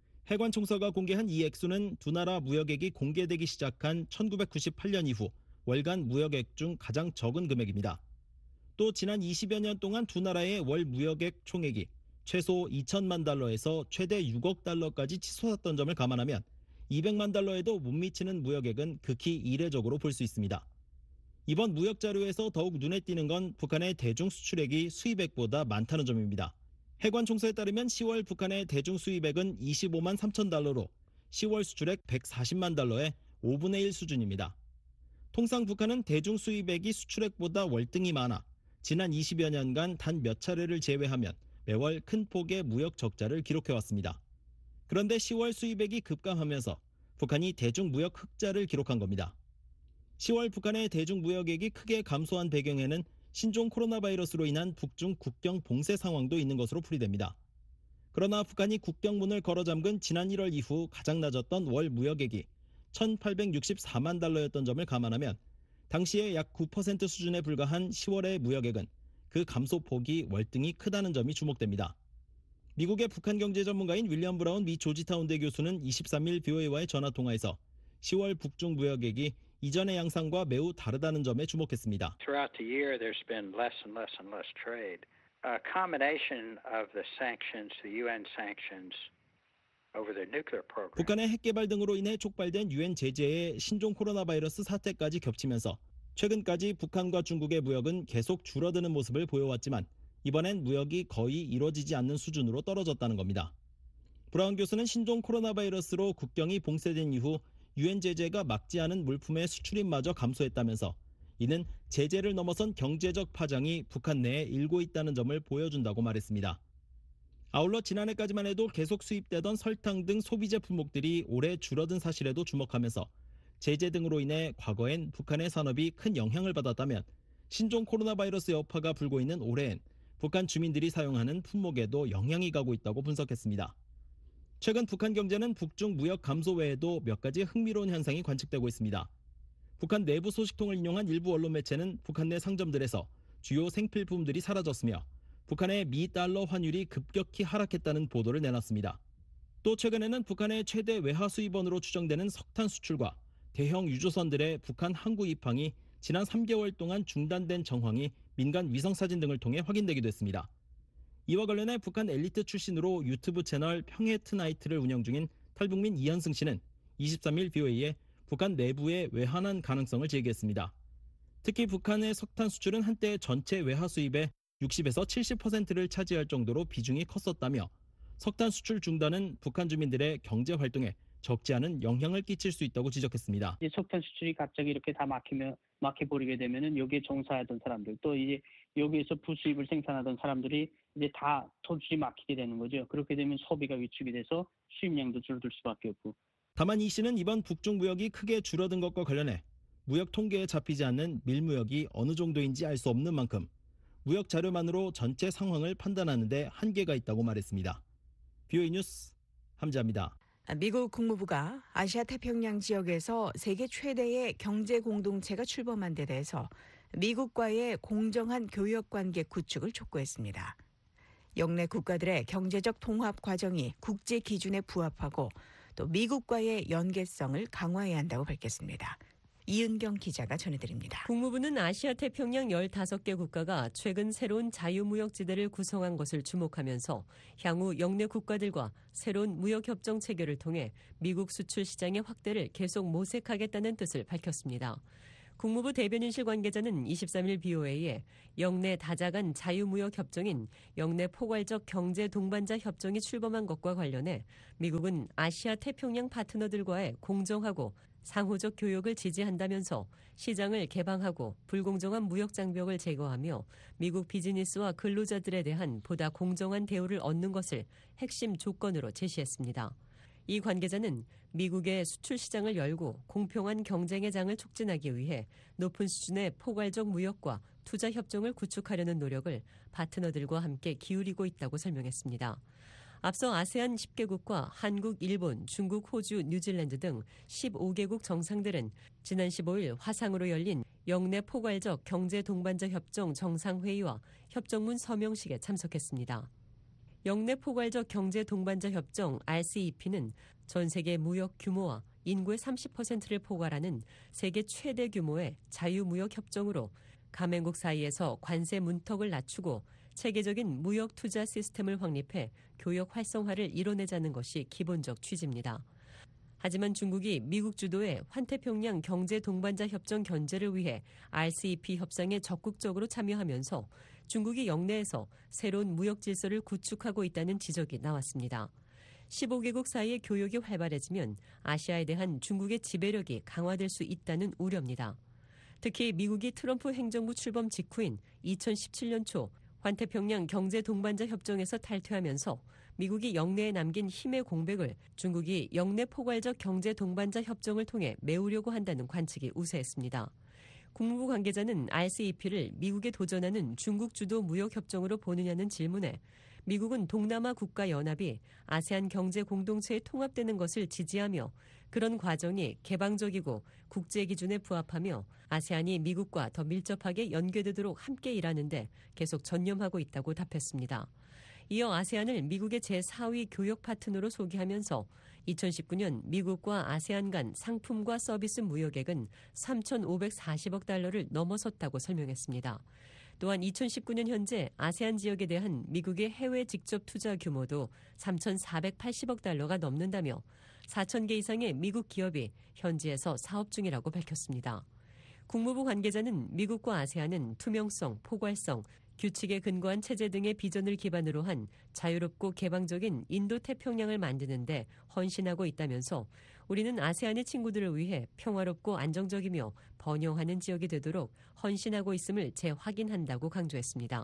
해관총서가 공개한 이 액수는 두 나라 무역액이 공개되기 시작한 천구백구십팔 년 이후 월간 무역액 중 가장 적은 금액입니다. 또 지난 이십여 년 동안 두 나라의 월 무역액 총액이 최소 이천만 달러에서 최대 육억 달러까지 치솟았던 점을 감안하면 이백만 달러에도 못 미치는 무역액은 극히 이례적으로 볼 수 있습니다. 이번 무역 자료에서 더욱 눈에 띄는 건 북한의 대중 수출액이 수입액보다 많다는 점입니다. 해관총서에 따르면 시월 북한의 대중 수입액은 이십오만 삼천 달러로 시월 수출액 백사십만 달러의 오분의 일 수준입니다. 통상 북한은 대중 수입액이 수출액보다 월등히 많아 지난 이십여 년간 단 몇 차례를 제외하면 매월 큰 폭의 무역 적자를 기록해왔습니다. 그런데 시월 수입액이 급감하면서 북한이 대중 무역 흑자를 기록한 겁니다. 시월 북한의 대중 무역액이 크게 감소한 배경에는 신종 코로나 바이러스로 인한 북중 국경 봉쇄 상황도 있는 것으로 풀이됩니다. 그러나 북한이 국경문을 걸어 잠근 지난 일월 이후 가장 낮았던 월 무역액이 천팔백육십사만 달러였던 점을 감안하면 당시에 약 구 퍼센트 수준에 불과한 시월의 무역액은 그 감소폭이 월등히 크다는 점이 주목됩니다. 미국의 북한 경제 전문가인 윌리엄 브라운 미 조지타운대 교수는 이십삼 일 브이오에이와의 전화통화에서 시월 북중 무역액이 이전의 양상과 매우 다르다는 점에 주목했습니다. Throughout the year, there's been less and less and less trade. A combination of the sanctions, the 유엔 sanctions over their nuclear program. 북한의 핵 개발 등으로 인해 촉발된 유엔 제재의 신종 코로나 바이러스 사태까지 겹치면서 최근까지 북한과 중국의 무역은 계속 줄어드는 모습을 보여왔지만 이번엔 무역이 거의 이루어지지 않는 수준으로 떨어졌다는 겁니다. 브라운 교수는 신종 코로나 바이러스로 국경이 봉쇄된 이후 유엔 제재가 막지 않은 물품의 수출입마저 감소했다면서 이는 제재를 넘어선 경제적 파장이 북한 내에 일고 있다는 점을 보여준다고 말했습니다. 아울러 지난해까지만 해도 계속 수입되던 설탕 등 소비재 품목들이 올해 줄어든 사실에도 주목하면서 제재 등으로 인해 과거엔 북한의 산업이 큰 영향을 받았다면 신종 코로나 바이러스 여파가 불고 있는 올해엔 북한 주민들이 사용하는 품목에도 영향이 가고 있다고 분석했습니다. 최근 북한 경제는 북중 무역 감소 외에도 몇 가지 흥미로운 현상이 관측되고 있습니다. 북한 내부 소식통을 인용한 일부 언론 매체는 북한 내 상점들에서 주요 생필품들이 사라졌으며 북한의 미 달러 환율이 급격히 하락했다는 보도를 내놨습니다. 또 최근에는 북한의 최대 외화 수입원으로 추정되는 석탄 수출과 대형 유조선들의 북한 항구 입항이 지난 삼 개월 동안 중단된 정황이 민간 위성사진 등을 통해 확인되기도 했습니다. 이와 관련해 북한 엘리트 출신으로 유튜브 채널 평해 트나이트를 운영 중인 탈북민 이현승 씨는 이십삼 일 브이오에이에 북한 내부에 외환한 가능성을 제기했습니다. 특히 북한의 석탄 수출은 한때 전체 외화 수입의 육십에서 칠십 퍼센트를 차지할 정도로 비중이 컸었다며 석탄 수출 중단은 북한 주민들의 경제 활동에 적지 않은 영향을 끼칠 수 있다고 지적했습니다. 이제 석탄 수출이 갑자기 이렇게 다 막히면 막혀버리게 되면은 여기에 종사하던 사람들 또 이제 여기에서 부수입을 생산하던 사람들이 이제 다 수출이 막히게 되는 거죠. 그렇게 되면 소비가 위축이 돼서 수입량도 줄어들 수밖에 없고. 다만 이 씨는 이번 북중 무역이 크게 줄어든 것과 관련해 무역 통계에 잡히지 않는 밀무역이 어느 정도인지 알 수 없는 만큼 무역 자료만으로 전체 상황을 판단하는 데 한계가 있다고 말했습니다. 비오이 뉴스 함자입니다. 미국 국무부가 아시아 태평양 지역에서 세계 최대의 경제 공동체가 출범한 데 대해서 미국과의 공정한 교역 관계 구축을 촉구했습니다. 영내 국가들의 경제적 통합 과정이 국제 기준에 부합하고 또 미국과의 연계성을 강화해야 한다고 밝혔습니다. 이은경 기자가 전해드립니다. 국무부는 아시아 태평양 열다섯 개 국가가 최근 새로운 자유무역지대를 구성한 것을 주목하면서 향후 영내 국가들과 새로운 무역협정 체결을 통해 미국 수출 시장의 확대를 계속 모색하겠다는 뜻을 밝혔습니다. 국무부 대변인실 관계자는 이십삼 일 비오에이에 영내 다자간 자유무역협정인 영내 포괄적 경제 동반자 협정이 출범한 것과 관련해 미국은 아시아 태평양 파트너들과의 공정하고 상호적 교역을 지지한다면서 시장을 개방하고 불공정한 무역 장벽을 제거하며 미국 비즈니스와 근로자들에 대한 보다 공정한 대우를 얻는 것을 핵심 조건으로 제시했습니다. 이 관계자는 미국의 수출 시장을 열고 공평한 경쟁의 장을 촉진하기 위해 높은 수준의 포괄적 무역과 투자 협정을 구축하려는 노력을 파트너들과 함께 기울이고 있다고 설명했습니다. 앞서 아세안 십 개국과 한국, 일본, 중국, 호주, 뉴질랜드 등 십오 개국 정상들은 지난 십오 일 화상으로 열린 영내 포괄적 경제 동반자 협정 정상회의와 협정문 서명식에 참석했습니다. 영내 포괄적 경제 동반자 협정 알씨이피는 전 세계 무역 규모와 인구의 삼십 퍼센트를 포괄하는 세계 최대 규모의 자유무역 협정으로 가맹국 사이에서 관세 문턱을 낮추고 체계적인 무역 투자 시스템을 확립해 교역 활성화를 이뤄내자는 것이 기본적 취지입니다. 하지만 중국이 미국 주도의 환태평양 경제 동반자 협정 견제를 위해 알씨이피 협상에 적극적으로 참여하면서 중국이 영내에서 새로운 무역 질서를 구축하고 있다는 지적이 나왔습니다. 십오 개국 사이의 교역이 활발해지면 아시아에 대한 중국의 지배력이 강화될 수 있다는 우려입니다. 특히 미국이 트럼프 행정부 출범 직후인 이천십칠 년 초 환태평양 경제 동반자 협정에서 탈퇴하면서 미국이 영내에 남긴 힘의 공백을 중국이 영내 포괄적 경제 동반자 협정을 통해 메우려고 한다는 관측이 우세했습니다. 국무부 관계자는 알씨이피를 미국에 도전하는 중국 주도 무역협정으로 보느냐는 질문에 미국은 동남아 국가연합이 아세안 경제 공동체에 통합되는 것을 지지하며 그런 과정이 개방적이고 국제 기준에 부합하며 아세안이 미국과 더 밀접하게 연계되도록 함께 일하는데 계속 전념하고 있다고 답했습니다. 이어 아세안을 미국의 제사 위 교역 파트너로 소개하면서 이천십구 년 미국과 아세안 간 상품과 서비스 무역액은 삼천오백사십억 달러를 넘어섰다고 설명했습니다. 또한 이천십구 년 현재 아세안 지역에 대한 미국의 해외 직접 투자 규모도 삼천사백팔십억 달러가 넘는다며 사천 개 이상의 미국 기업이 현지에서 사업 중이라고 밝혔습니다. 국무부 관계자는 미국과 아세안은 투명성, 포괄성, 규칙에 근거한 체제 등의 비전을 기반으로 한 자유롭고 개방적인 인도태평양을 만드는 데 헌신하고 있다면서 우리는 아세안의 친구들을 위해 평화롭고 안정적이며 번영하는 지역이 되도록 헌신하고 있음을 재확인한다고 강조했습니다.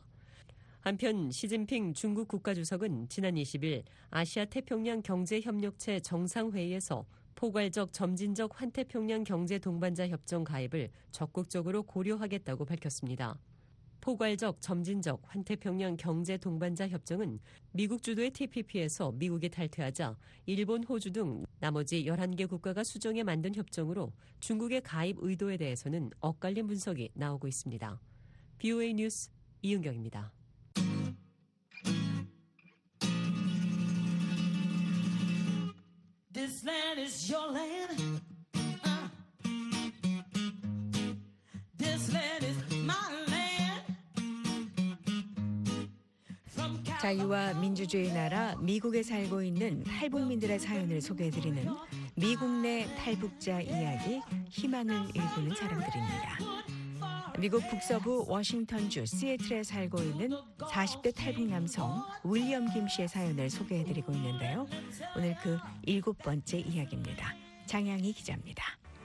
한편 시진핑 중국 국가주석은 지난 이십 일 아시아 태평양 경제협력체 정상회의에서 포괄적 점진적 환태평양 경제 동반자 협정 가입을 적극적으로 고려하겠다고 밝혔습니다. 포괄적 점진적 환태평양 경제 동반자 협정은 미국 주도의 티피피에서 미국이 탈퇴하자 일본, 호주 등 나머지 열한 개 국가가 수정해 만든 협정으로 중국의 가입 의도에 대해서는 엇갈린 분석이 나오고 있습니다. 비오에이 뉴스 이은경입니다. This land is your land. Uh. This land is my land. 자유와 민주주의 나라 미국에 살고 있는 탈북민들의 사연을 소개해드리는 미국 내 탈북자 이야기, 희망을 일구는 사람들입니다. 미국 북서부 워싱턴주 시애틀에 살고 있는 사십 대 탈북 남성 윌리엄 김 씨의 사연을 소개해드리고 있는데요. 오늘 그 일곱 번째 이야기입니다. 장양희 기자입니다.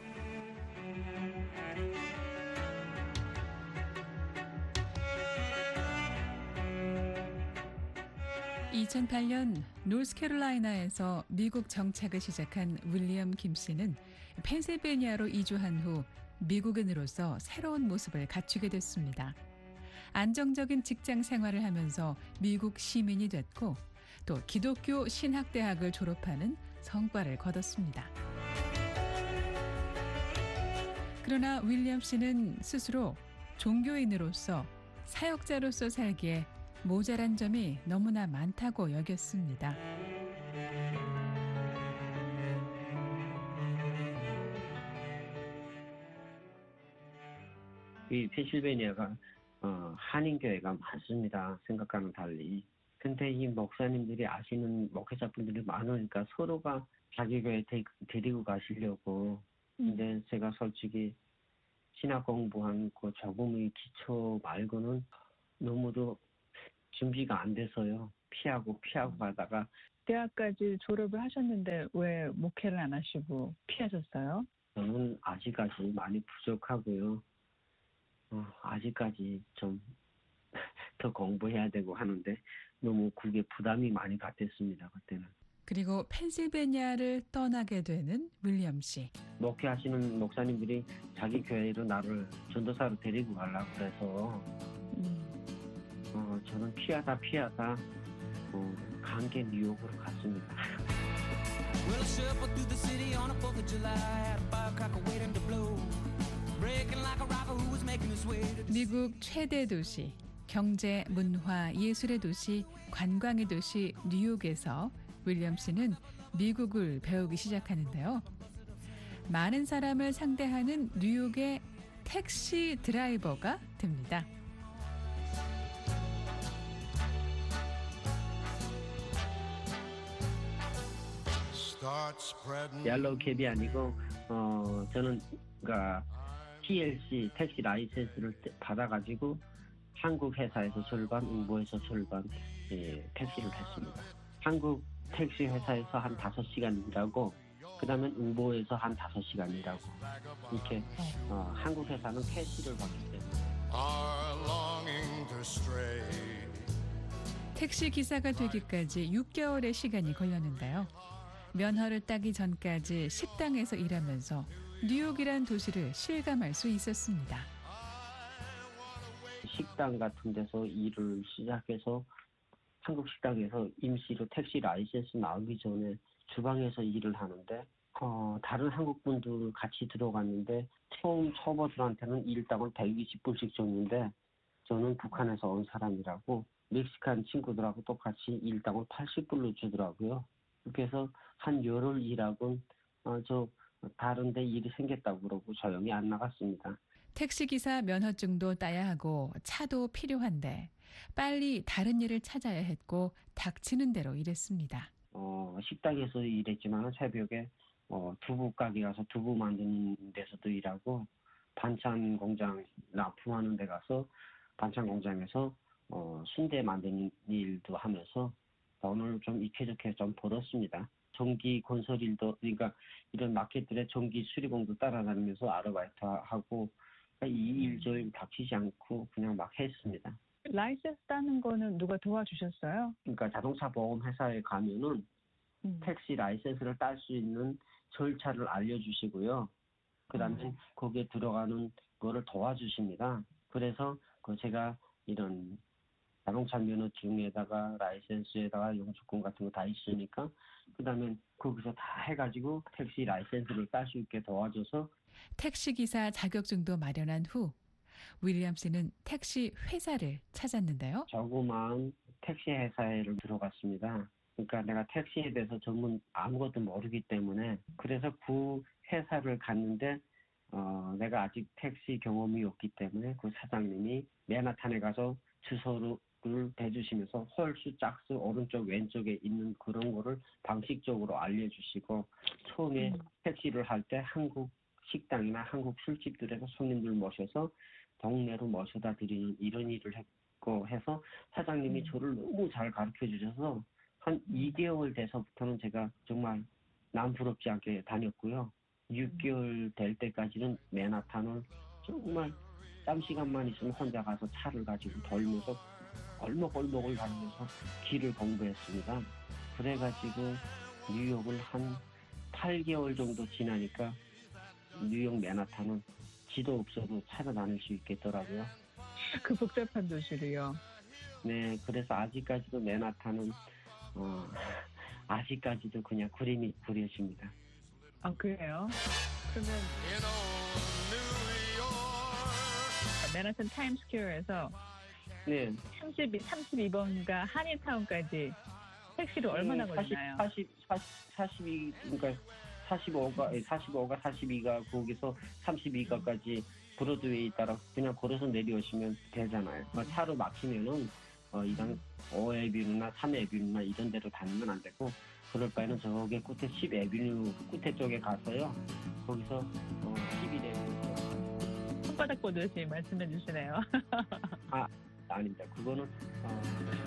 이천팔 년 노스캐롤라이나에서 미국 정착을 시작한 윌리엄 김 씨는 펜실베니아로 이주한 후 미국인으로서 새로운 모습을 갖추게 됐습니다. 안정적인 직장 생활을 하면서 미국 시민이 됐고 또 기독교 신학대학을 졸업하는 성과를 거뒀습니다. 그러나 윌리엄 씨는 스스로 종교인으로서 사역자로서 살기에 모자란 점이 너무나 많다고 여겼습니다. 이 펜실베니아가 어, 한인교회가 많습니다. 생각과는 달리. 근데 이 목사님들이 아시는 목회자분들이 많으니까 서로가 자기 교회 데, 데리고 가시려고. 근데 제가 솔직히 신학 공부한 그 조금의 기초 말고는 너무도 준비가 안 돼서요. 피하고 피하고 가다가 대학까지 졸업을 하셨는데 왜 목회를 안 하시고 피하셨어요? 저는 아직까지 많이 부족하고요. 어, 아직까지 좀 더 공부해야 되고 하는데 너무 그게 부담이 많이 갔댔습니다. 그때는. 그리고 펜실베니아를 떠나게 되는 윌리엄 씨. 목회하시는 목사님들이 자기 교회로 나를 전도사로 데리고 가려고 그래서 음. 어, 저는 피하다 피하다 어, 강계 뉴욕으로 갔습니다. 미국 최대 도시, 경제, 문화, 예술의 도시, 관광의 도시 뉴욕에서 윌리엄 씨는 미국을 배우기 시작하는데요. 많은 사람을 상대하는 뉴욕의 택시 드라이버가 됩니다. 옐로우 캡이 아니고 어 저는 그러니까 티엘씨 택시 라이센스를 받아가지고 한국 회사에서 절반, 응보에서 절반 예, 택시를 했습니다. 한국 택시 회사에서 한 다섯 시간 일하고 그 다음에 응보에서 한 다섯 시간 일하고 이렇게 어, 한국 회사는 캐시를 받기 때문에. 택시 기사가 되기까지 육 개월의 시간이 걸렸는데요. 면허를 따기 전까지 식당에서 일하면서 뉴욕이란 도시를 실감할 수 있었습니다. 식당 같은 데서 일을 시작해서 한국 식당에서 임시로 택시 라이센스 나오기 전에 주방에서 일을 하는데 어, 다른 한국 분들 같이 들어갔는데 처음 초보들한테는 일당을 백이십 불씩 줬는데 저는 북한에서 온 사람이라고 멕시칸 친구들하고 똑같이 일당을 팔십 불로 주더라고요. 그렇게 해서 한 열흘 일하고 어, 저 다른 데 일이 생겼다고 그러고 조용히 안 나갔습니다. 택시기사 면허증도 따야 하고 차도 필요한데 빨리 다른 일을 찾아야 했고 닥치는 대로 일했습니다. 어, 식당에서 일했지만 새벽에 어, 두부 가게 가서 두부 만드는 데서도 일하고 반찬 공장 납품하는 데 가서 반찬 공장에서 어, 순대 만드는 일도 하면서 돈을 좀 익혀좋게 좀 벌었습니다. 전기 건설 일도 그러니까 이런 마켓들의 전기 수리공도 따라다니면서 아르바이트하고 그러니까 이 일 저 일 닥치지 않고 그냥 막 했습니다. 라이센스 따는 거는 누가 도와주셨어요? 그러니까 자동차 보험 회사에 가면은 음. 택시 라이센스를 딸 수 있는 절차를 알려주시고요. 그다음에 음. 거기에 들어가는 거를 도와주십니다. 그래서 그 제가 이런 자동차 면허증에다가 라이센스에다가 영주권 같은 거 다 있으니까 그다음에 거기서 다 해가지고 택시 라이센스를 딸 수 있게 도와줘서 택시기사 자격증도 마련한 후 윌리엄 씨는 택시 회사를 찾았는데요. 조그마한 택시 회사에를 들어갔습니다. 그러니까 내가 택시에 대해서 전문 아무것도 모르기 때문에 그래서 그 회사를 갔는데 어, 내가 아직 택시 경험이 없기 때문에 그 사장님이 맨하탄에 가서 주소로 방식을 해주시면서 홀수, 짝수, 오른쪽, 왼쪽에 있는 그런 거를 방식적으로 알려주시고 처음에 음. 택시를 할 때 한국 식당이나 한국 술집들에서 손님들 모셔서 동네로 모셔다 드리는 이런 일을 했고 해서 사장님이 저를 너무 잘 가르쳐 주셔서 한 이 개월 돼서부터는 제가 정말 남 부럽지 않게 다녔고요. 육 개월 될 때까지는 맨하탄을 정말 짬시간만 있으면 혼자 가서 차를 가지고 돌면서 골목골목을 다니면서 길을 공부했습니다. 그래가지고 뉴욕을 한 팔 개월 정도 지나니까 뉴욕 맨하탄은 지도 없어도 찾아다닐 수 있겠더라고요. 그 복잡한 도시를요. 네, 그래서 아직까지도 맨하탄은 어, 아직까지도 그냥 그림이 그려집니다. 아, 그래요? 그러면 맨하탄 타임스퀘어에서 네. 삼십이, 삼십이 번가 한인타운까지 택시로 얼마나 걸리나요? 사십, 사십, 사십이, 그러니까 사십오가, 사십오가, 사십이가 거기서 삼십이가까지 브로드웨이 따라 그냥 걸어서 내려오시면 되잖아요. 차로 막히면은 어, 이런 오 에비뉴나 삼 에비뉴나 이런 데로 다니면 안 되고 그럴 바에는 저기 끝에 십 에비뉴 끝에 쪽에 가서요. 거기서 어, 십일 에비뉴 손바닥 보듯이 말씀해 주시네요. 아, 아닙니다. 그거는 어...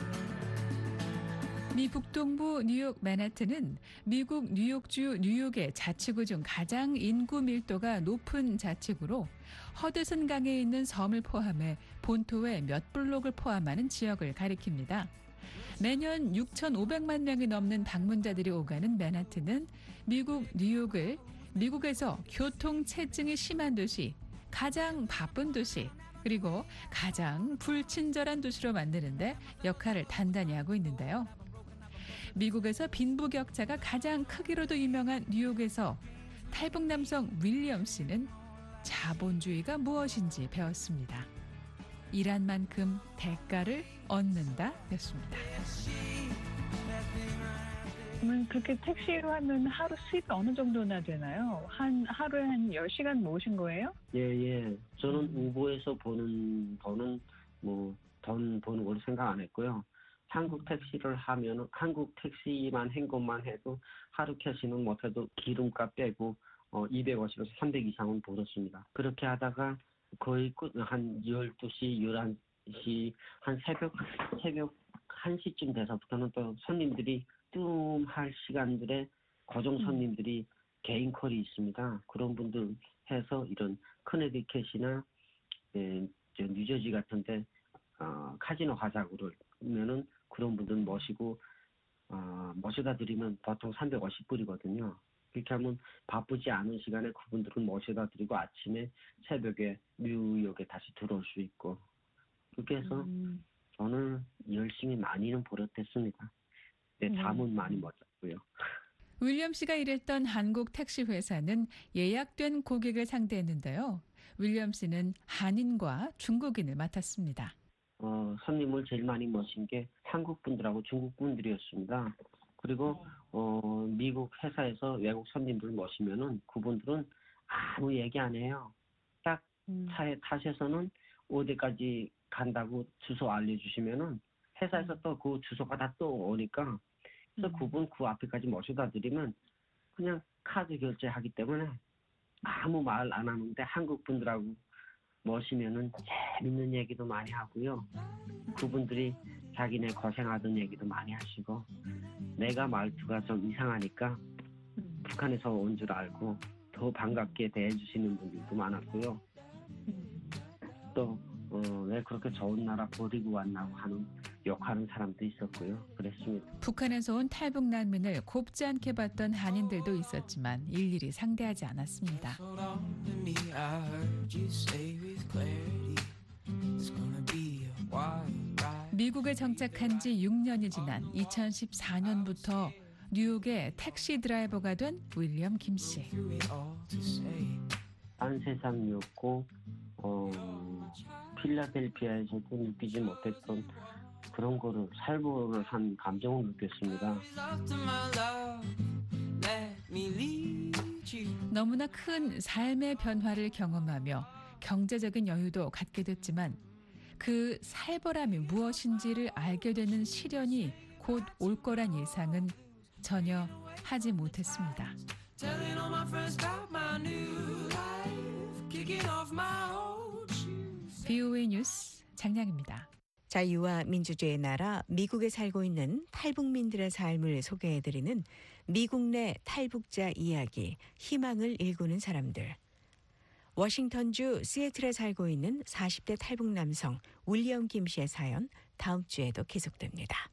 미 북동부 뉴욕 맨하튼은 미국 뉴욕주 뉴욕의 자치구 중 가장 인구 밀도가 높은 자치구로 허드슨 강에 있는 섬을 포함해 본토의 몇 블록을 포함하는 지역을 가리킵니다. 매년 육천오백만 명이 넘는 방문자들이 오가는 맨하튼은 미국 뉴욕을 미국에서 교통체증이 심한 도시, 가장 바쁜 도시, 그리고 가장 불친절한 도시로 만드는데 역할을 단단히 하고 있는데요. 미국에서 빈부격차가 가장 크기로도 유명한 뉴욕에서 탈북 남성 윌리엄 씨는 자본주의가 무엇인지 배웠습니다. 일한 만큼 대가를 얻는다였습니다. 그러면 그렇게 택시로 하면 하루 수입이 어느 정도나 되나요? 한 하루에 한 열 시간 모으신 거예요? 예, 예. 저는 우버에서 버는 버는 뭐 돈 버는 걸 생각 안 했고요. 한국 택시를 하면은 한국 택시만 한 것만 해도 하루 캐시는 못해도 기름값 빼고 어 이백오십에서 삼백 이상은 벌었습니다. 그렇게 하다가 거의 끝한 열두 시, 열한 시, 한 새벽 새벽 한 시쯤 돼서부터는 또 손님들이 뜸할 시간들에 고정 손님들이 개인 콜이 있습니다. 그런 분들 해서 이런 커네디켓이나 예, 저 뉴저지 같은데 어, 카지노 가자고 그러면은 그런 분들 모시고 어, 모셔다 드리면 보통 삼백오십 불이거든요. 그렇게 하면 바쁘지 않은 시간에 그분들은 모셔다 드리고 아침에 새벽에 뉴욕에 다시 들어올 수 있고 그렇게 해서 음. 저는 열심히 많이는 버릇했습니다. 네, 잠은 음. 많이 못 잤고요. 윌리엄 씨가 일했던 한국 택시 회사는 예약된 고객을 상대했는데요. 윌리엄 씨는 한인과 중국인을 맡았습니다. 어, 손님을 제일 많이 모신 게 한국 분들하고 중국 분들이었습니다. 그리고 어, 미국 회사에서 외국 손님들 모시면은 그분들은 아무 얘기 안 해요. 딱 차에 타셔서는 어디까지 간다고 주소 알려주시면은 회사에서 또 그 주소가 다 또 오니까 그래서 그분 그 앞에까지 모셔다 드리면 그냥 카드 결제하기 때문에 아무 말 안 하는데 한국 분들하고 모시면은 재밌는 얘기도 많이 하고요. 그분들이 자기네 고생하던 얘기도 많이 하시고 내가 말투가 좀 이상하니까 북한에서 온 줄 알고 더 반갑게 대해주시는 분들도 많았고요. 또 어, 왜 그렇게 좋은 나라 버리고 왔나고 하는 욕하는 사람도 있었고요. 그랬습니다. 북한에서 온 탈북 난민을 곱지 않게 봤던 한인들도 있었지만 일일이 상대하지 않았습니다. 미국에 정착한 지 육 년이 지난 이천십사 년부터 뉴욕의 택시 드라이버가 된 윌리엄 김 씨. 딴 세상이었고 어, 필라델피아에서도 느끼지 못했던 그런 거를 살벌을 한 감정을 느꼈습니다. 너무나 큰 삶의 변화를 경험하며 경제적인 여유도 갖게 됐지만 그 살벌함이 무엇인지를 알게 되는 시련이 곧 올 거란 예상은 전혀 하지 못했습니다. 비오에이 뉴스 장량입니다. 자유와 민주주의의 나라 미국에 살고 있는 탈북민들의 삶을 소개해드리는 미국 내 탈북자 이야기, 희망을 일구는 사람들. 워싱턴주 시애틀에 살고 있는 사십 대 탈북 남성 윌리엄 김 씨의 사연 다음 주에도 계속됩니다.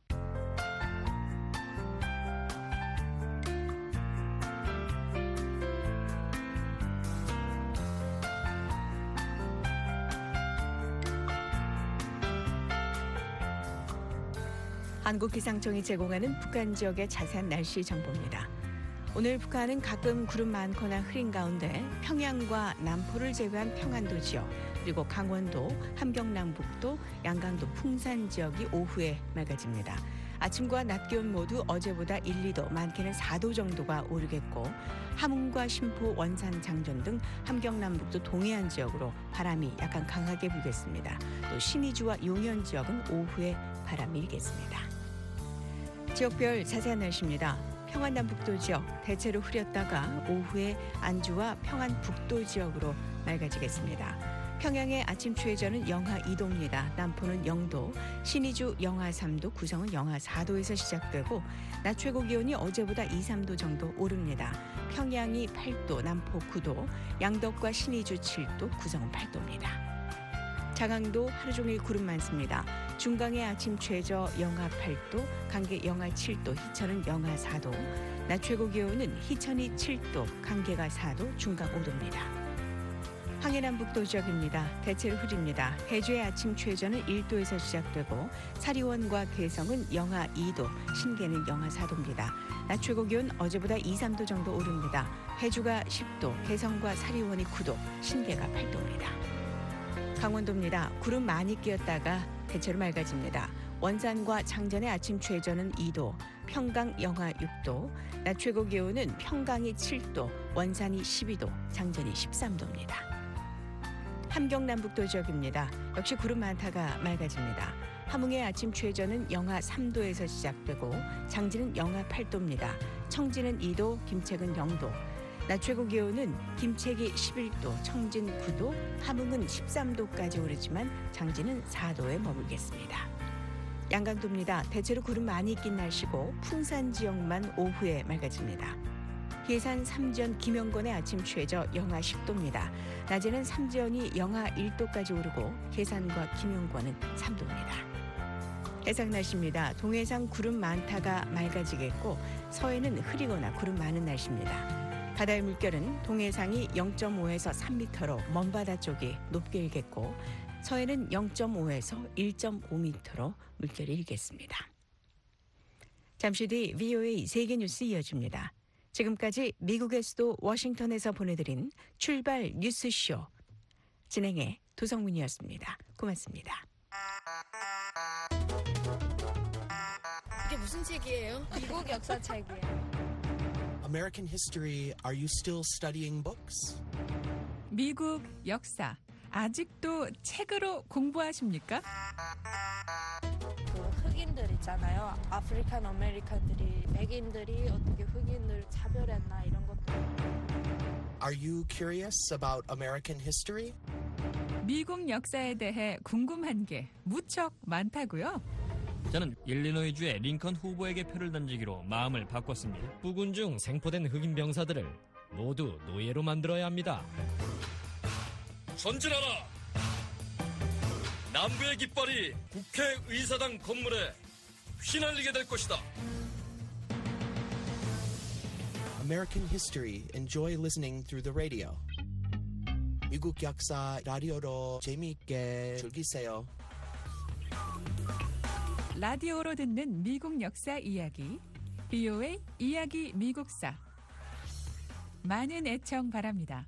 한국기상청이 제공하는 북한 지역의 자세한 날씨 정보입니다. 오늘 북한은 가끔 구름 많거나 흐린 가운데 평양과 남포를 제외한 평안도 지역, 그리고 강원도, 함경남북도, 양강도 풍산 지역이 오후에 맑아집니다. 아침과 낮 기온 모두 어제보다 일, 이 도, 많게는 사 도 정도가 오르겠고 함흥과 신포, 원산, 장전 등 함경남북도 동해안 지역으로 바람이 약간 강하게 불겠습니다. 또 신의주와 용현 지역은 오후에 바람이 일겠습니다. 지역별 자세한 날씨입니다. 평안남북도 지역 대체로 흐렸다가 오후에 안주와 평안북도 지역으로 맑아지겠습니다. 평양의 아침 최저는 영하 이 도입니다. 남포는 영 도, 신의주 영하 삼 도, 구성은 영하 사 도에서 시작되고 낮 최고 기온이 어제보다 이, 삼 도 정도 오릅니다. 평양이 팔 도, 남포 구 도, 양덕과 신의주 칠 도, 구성은 팔 도입니다. 자강도 하루 종일 구름 많습니다. 중강의 아침 최저 영하 팔 도, 강계 영하 칠 도, 희천은 영하 사 도, 낮 최고 기온은 희천이 칠 도, 강계가 사 도, 중강 오 도입니다. 황해남북도 지역입니다. 대체로 흐립니다. 해주의 아침 최저는 일 도에서 시작되고 사리원과 괴성은 영하 이 도, 신계는 영하 사 도입니다. 낮 최고 기온 어제보다 이, 삼 도 정도 오릅니다. 해주가 십 도, 괴성과 사리원이 구 도, 신계가 팔 도입니다. 강원도입니다. 구름 많이 끼었다가 대체로 맑아집니다. 원산과 장전의 아침 최저는 이 도, 평강 영하 육 도, 낮 최고 기온은 평강이 칠 도, 원산이 십이 도, 장전이 십삼 도입니다. 함경남북도 지역입니다. 역시 구름 많다가 맑아집니다. 함흥의 아침 최저는 영하 삼 도에서 시작되고 장진은 영하 팔 도입니다. 청진은 이 도, 김책은 영 도, 낮 최고 기온은 김책이 십일 도, 청진 구 도, 함흥은 십삼 도까지 오르지만 장진은 사 도에 머물겠습니다. 양강도입니다. 대체로 구름 많이 낀 날씨고 풍산 지역만 오후에 맑아집니다. 예산 삼전 김영권의 아침 최저 영하 십 도입니다. 낮에는 삼전이 영하 일 도까지 오르고 해산과 김영권은 삼 도입니다. 해상 날씨입니다. 동해상 구름 많다가 맑아지겠고 서해는 흐리거나 구름 많은 날씨입니다. 바다의 물결은 동해상이 영 점 오에서 삼 미터로 먼바다 쪽이 높게 일겠고 서해는 영 점 오에서 일 점 오 미터로 물결이 일겠습니다. 잠시 뒤 비오에이 세계뉴스 이어집니다. 지금까지 미국의 수도 워싱턴에서 보내드린 출발 뉴스쇼 진행의 도성문이었습니다. 고맙습니다. 이게 무슨 책이에요? 미국 역사책이에요. American history, are you still studying books? 미국 역사 아직도 책으로 공부하십니까? 그 흑인들 있잖아요. 아프리칸 아메리칸들이 백인들이 어떻게 흑인을 차별했나 이런 것도. Are you curious about American history? 미국 역사에 대해 궁금한 게 무척 많다고요? 저는 일리노이주의 링컨 후보에게 표를 던지기로 마음을 바꿨습니다. 부군 중 생포된 흑인 병사들을 모두 노예로 만들어야 합니다. 전진하라! 남부의 깃발이 국회의사당 건물에 휘날리게 될 것이다. American history, enjoy listening through the radio. 미국 역사 라디오로 재미있게 즐기세요. 라디오로 듣는 미국 역사 이야기, 비오에이 이야기 미국사. 많은 애청 바랍니다.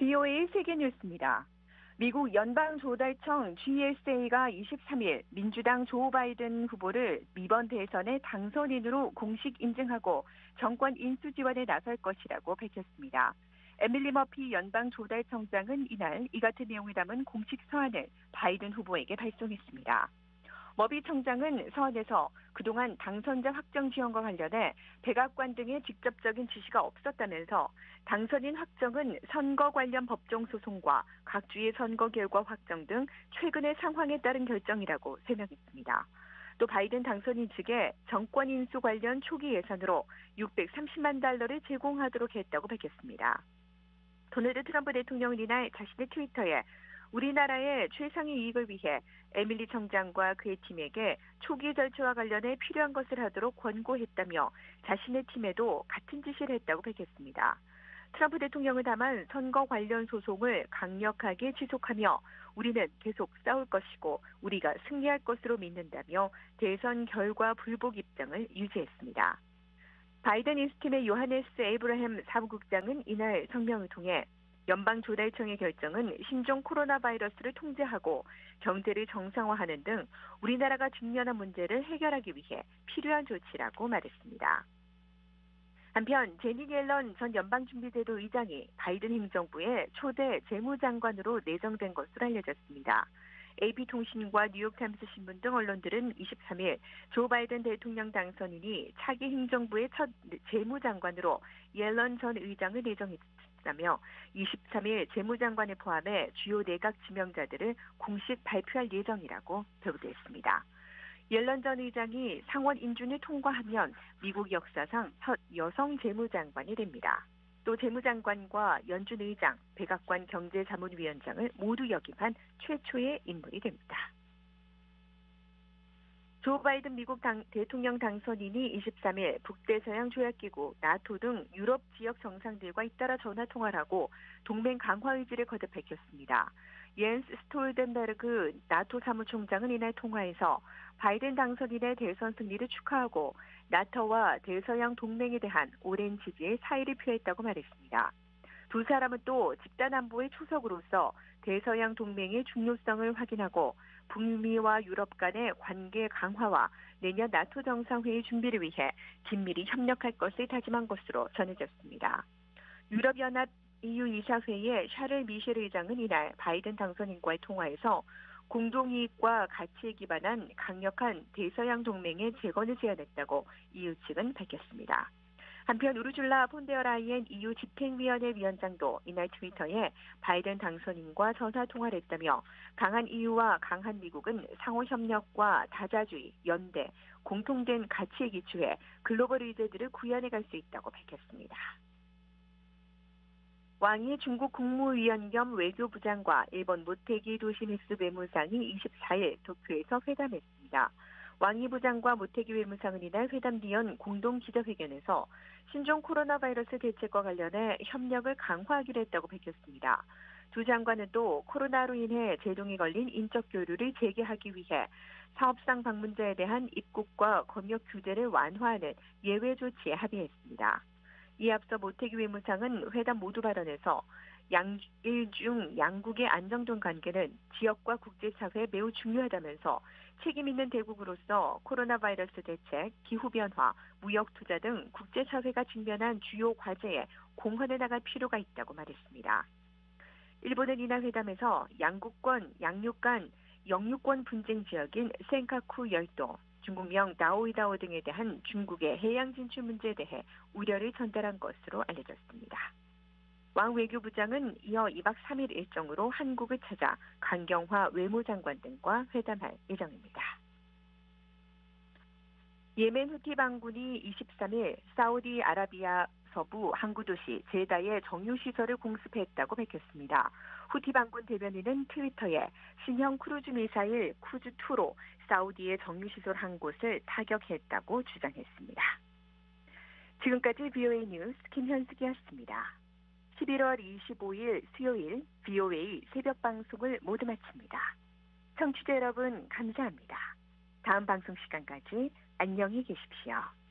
비오에이 세계뉴스입니다. 미국 연방조달청 지에스에이가 이십삼일 민주당 조 바이든 후보를 이번 대선의 당선인으로 공식 인증하고 정권 인수 지원에 나설 것이라고 밝혔습니다. 에밀리 머피 연방조달청장은 이날 이 같은 내용을 담은 공식 서한을 바이든 후보에게 발송했습니다. 머비 청장은 서한에서 그동안 당선자 확정 지원과 관련해 백악관 등의 직접적인 지시가 없었다면서 당선인 확정은 선거 관련 법정 소송과 각 주의 선거 결과 확정 등 최근의 상황에 따른 결정이라고 설명했습니다. 또 바이든 당선인 측에 정권 인수 관련 초기 예산으로 육백삼십만 달러를 제공하도록 했다고 밝혔습니다. 도널드 트럼프 대통령은 이날 자신의 트위터에 우리나라의 최상의 이익을 위해 에밀리 청장과 그의 팀에게 초기 절차와 관련해 필요한 것을 하도록 권고했다며 자신의 팀에도 같은 지시를 했다고 밝혔습니다. 트럼프 대통령을 담은 선거 관련 소송을 강력하게 지속하며 우리는 계속 싸울 것이고 우리가 승리할 것으로 믿는다며 대선 결과 불복 입장을 유지했습니다. 바이든 인수팀의 요하네스 에이브라햄 사무국장은 이날 성명을 통해 연방조달청의 결정은 신종 코로나 바이러스를 통제하고 경제를 정상화하는 등 우리나라가 직면한 문제를 해결하기 위해 필요한 조치라고 말했습니다. 한편 제니 옐런 전 연방준비제도 의장이 바이든 행정부의 초대 재무장관으로 내정된 것으로 알려졌습니다. 에이피통신과 뉴욕타임스 신문 등 언론들은 이십삼일 조 바이든 대통령 당선인이 차기 행정부의 첫 재무장관으로 옐런 전 의장을 내정했다며 이십삼일 재무장관을 포함해 주요 내각 지명자들을 공식 발표할 예정이라고 보도했습니다. 옐런 전 의장이 상원 인준을 통과하면 미국 역사상 첫 여성 재무장관이 됩니다. 또 재무장관과 연준 의장, 백악관 경제자문위원장을 모두 역임한 최초의 인물이 됩니다. 조 바이든 미국 당, 대통령 당선인이 이십삼일 북대서양 조약기구, 나토 등 유럽 지역 정상들과 잇따라 전화통화를 하고 동맹 강화 의지를 거듭 밝혔습니다. 옌스 스톨텐베르그 나토 사무총장은 이날 통화에서 바이든 당선인의 대선 승리를 축하하고 나토와 대서양 동맹에 대한 오랜 지지에 사의를 표했다고 말했습니다. 두 사람은 또 집단 안보의 초석으로서 대서양 동맹의 중요성을 확인하고 북미와 유럽 간의 관계 강화와 내년 나토 정상회의 준비를 위해 긴밀히 협력할 것을 다짐한 것으로 전해졌습니다. 유럽연합 이유 이사회의 샤를 미셸 의장은 이날 바이든 당선인과의 통화에서 공동이익과 가치에 기반한 강력한 대서양 동맹의 재건을 제안했다고 이유 측은 밝혔습니다. 한편 우르줄라 폰데어라이엔 이유 집행위원회 위원장도 이날 트위터에 바이든 당선인과 전화통화를 했다며 강한 이유와 강한 미국은 상호협력과 다자주의, 연대, 공통된 가치에 기초해 글로벌 의제들을 구현해 갈 수 있다고 밝혔습니다. 왕이 중국 국무위원 겸 외교부장과 일본 모테기 도시미스 외무상이 이십사일 도쿄에서 회담했습니다. 왕이 부장과 모테기 외무상은 이날 회담 뒤연 공동 기자회견에서 신종 코로나 바이러스 대책과 관련해 협력을 강화하기로 했다고 밝혔습니다. 두 장관은 또 코로나로 인해 제동이 걸린 인적 교류를 재개하기 위해 사업상 방문자에 대한 입국과 검역 규제를 완화하는 예외 조치에 합의했습니다. 이에 앞서 모테기 외무상은 회담 모두 발언에서 양일 중 양국의 안정된 관계는 지역과 국제사회에 매우 중요하다면서 책임 있는 대국으로서 코로나 바이러스 대책, 기후변화, 무역투자 등 국제사회가 직면한 주요 과제에 공헌해 나갈 필요가 있다고 말했습니다. 일본은 이날 회담에서 양국권, 양육 간 영유권 분쟁 지역인 센카쿠 열도, 중국명 다오이다오 등에 대한 중국의 해양 진출 문제에 대해 우려를 전달한 것으로 알려졌습니다. 왕 외교부장은 이어 이박 삼일 일정으로 한국을 찾아 강경화 외무장관 등과 회담할 예정입니다. 예멘 후티 반군이 이십삼일 사우디아라비아 서부 항구 도시 제다의 정유시설을 공습했다고 밝혔습니다. 후티 반군 대변인은 트위터에 신형 크루즈 미사일 쿠즈이로 사우디의 정유시설 한 곳을 타격했다고 주장했습니다. 지금까지 비오에이 뉴스 김현숙이었습니다. 십일월 이십오일 수요일 비오에이 새벽 방송을 모두 마칩니다. 청취자 여러분 감사합니다. 다음 방송 시간까지 안녕히 계십시오.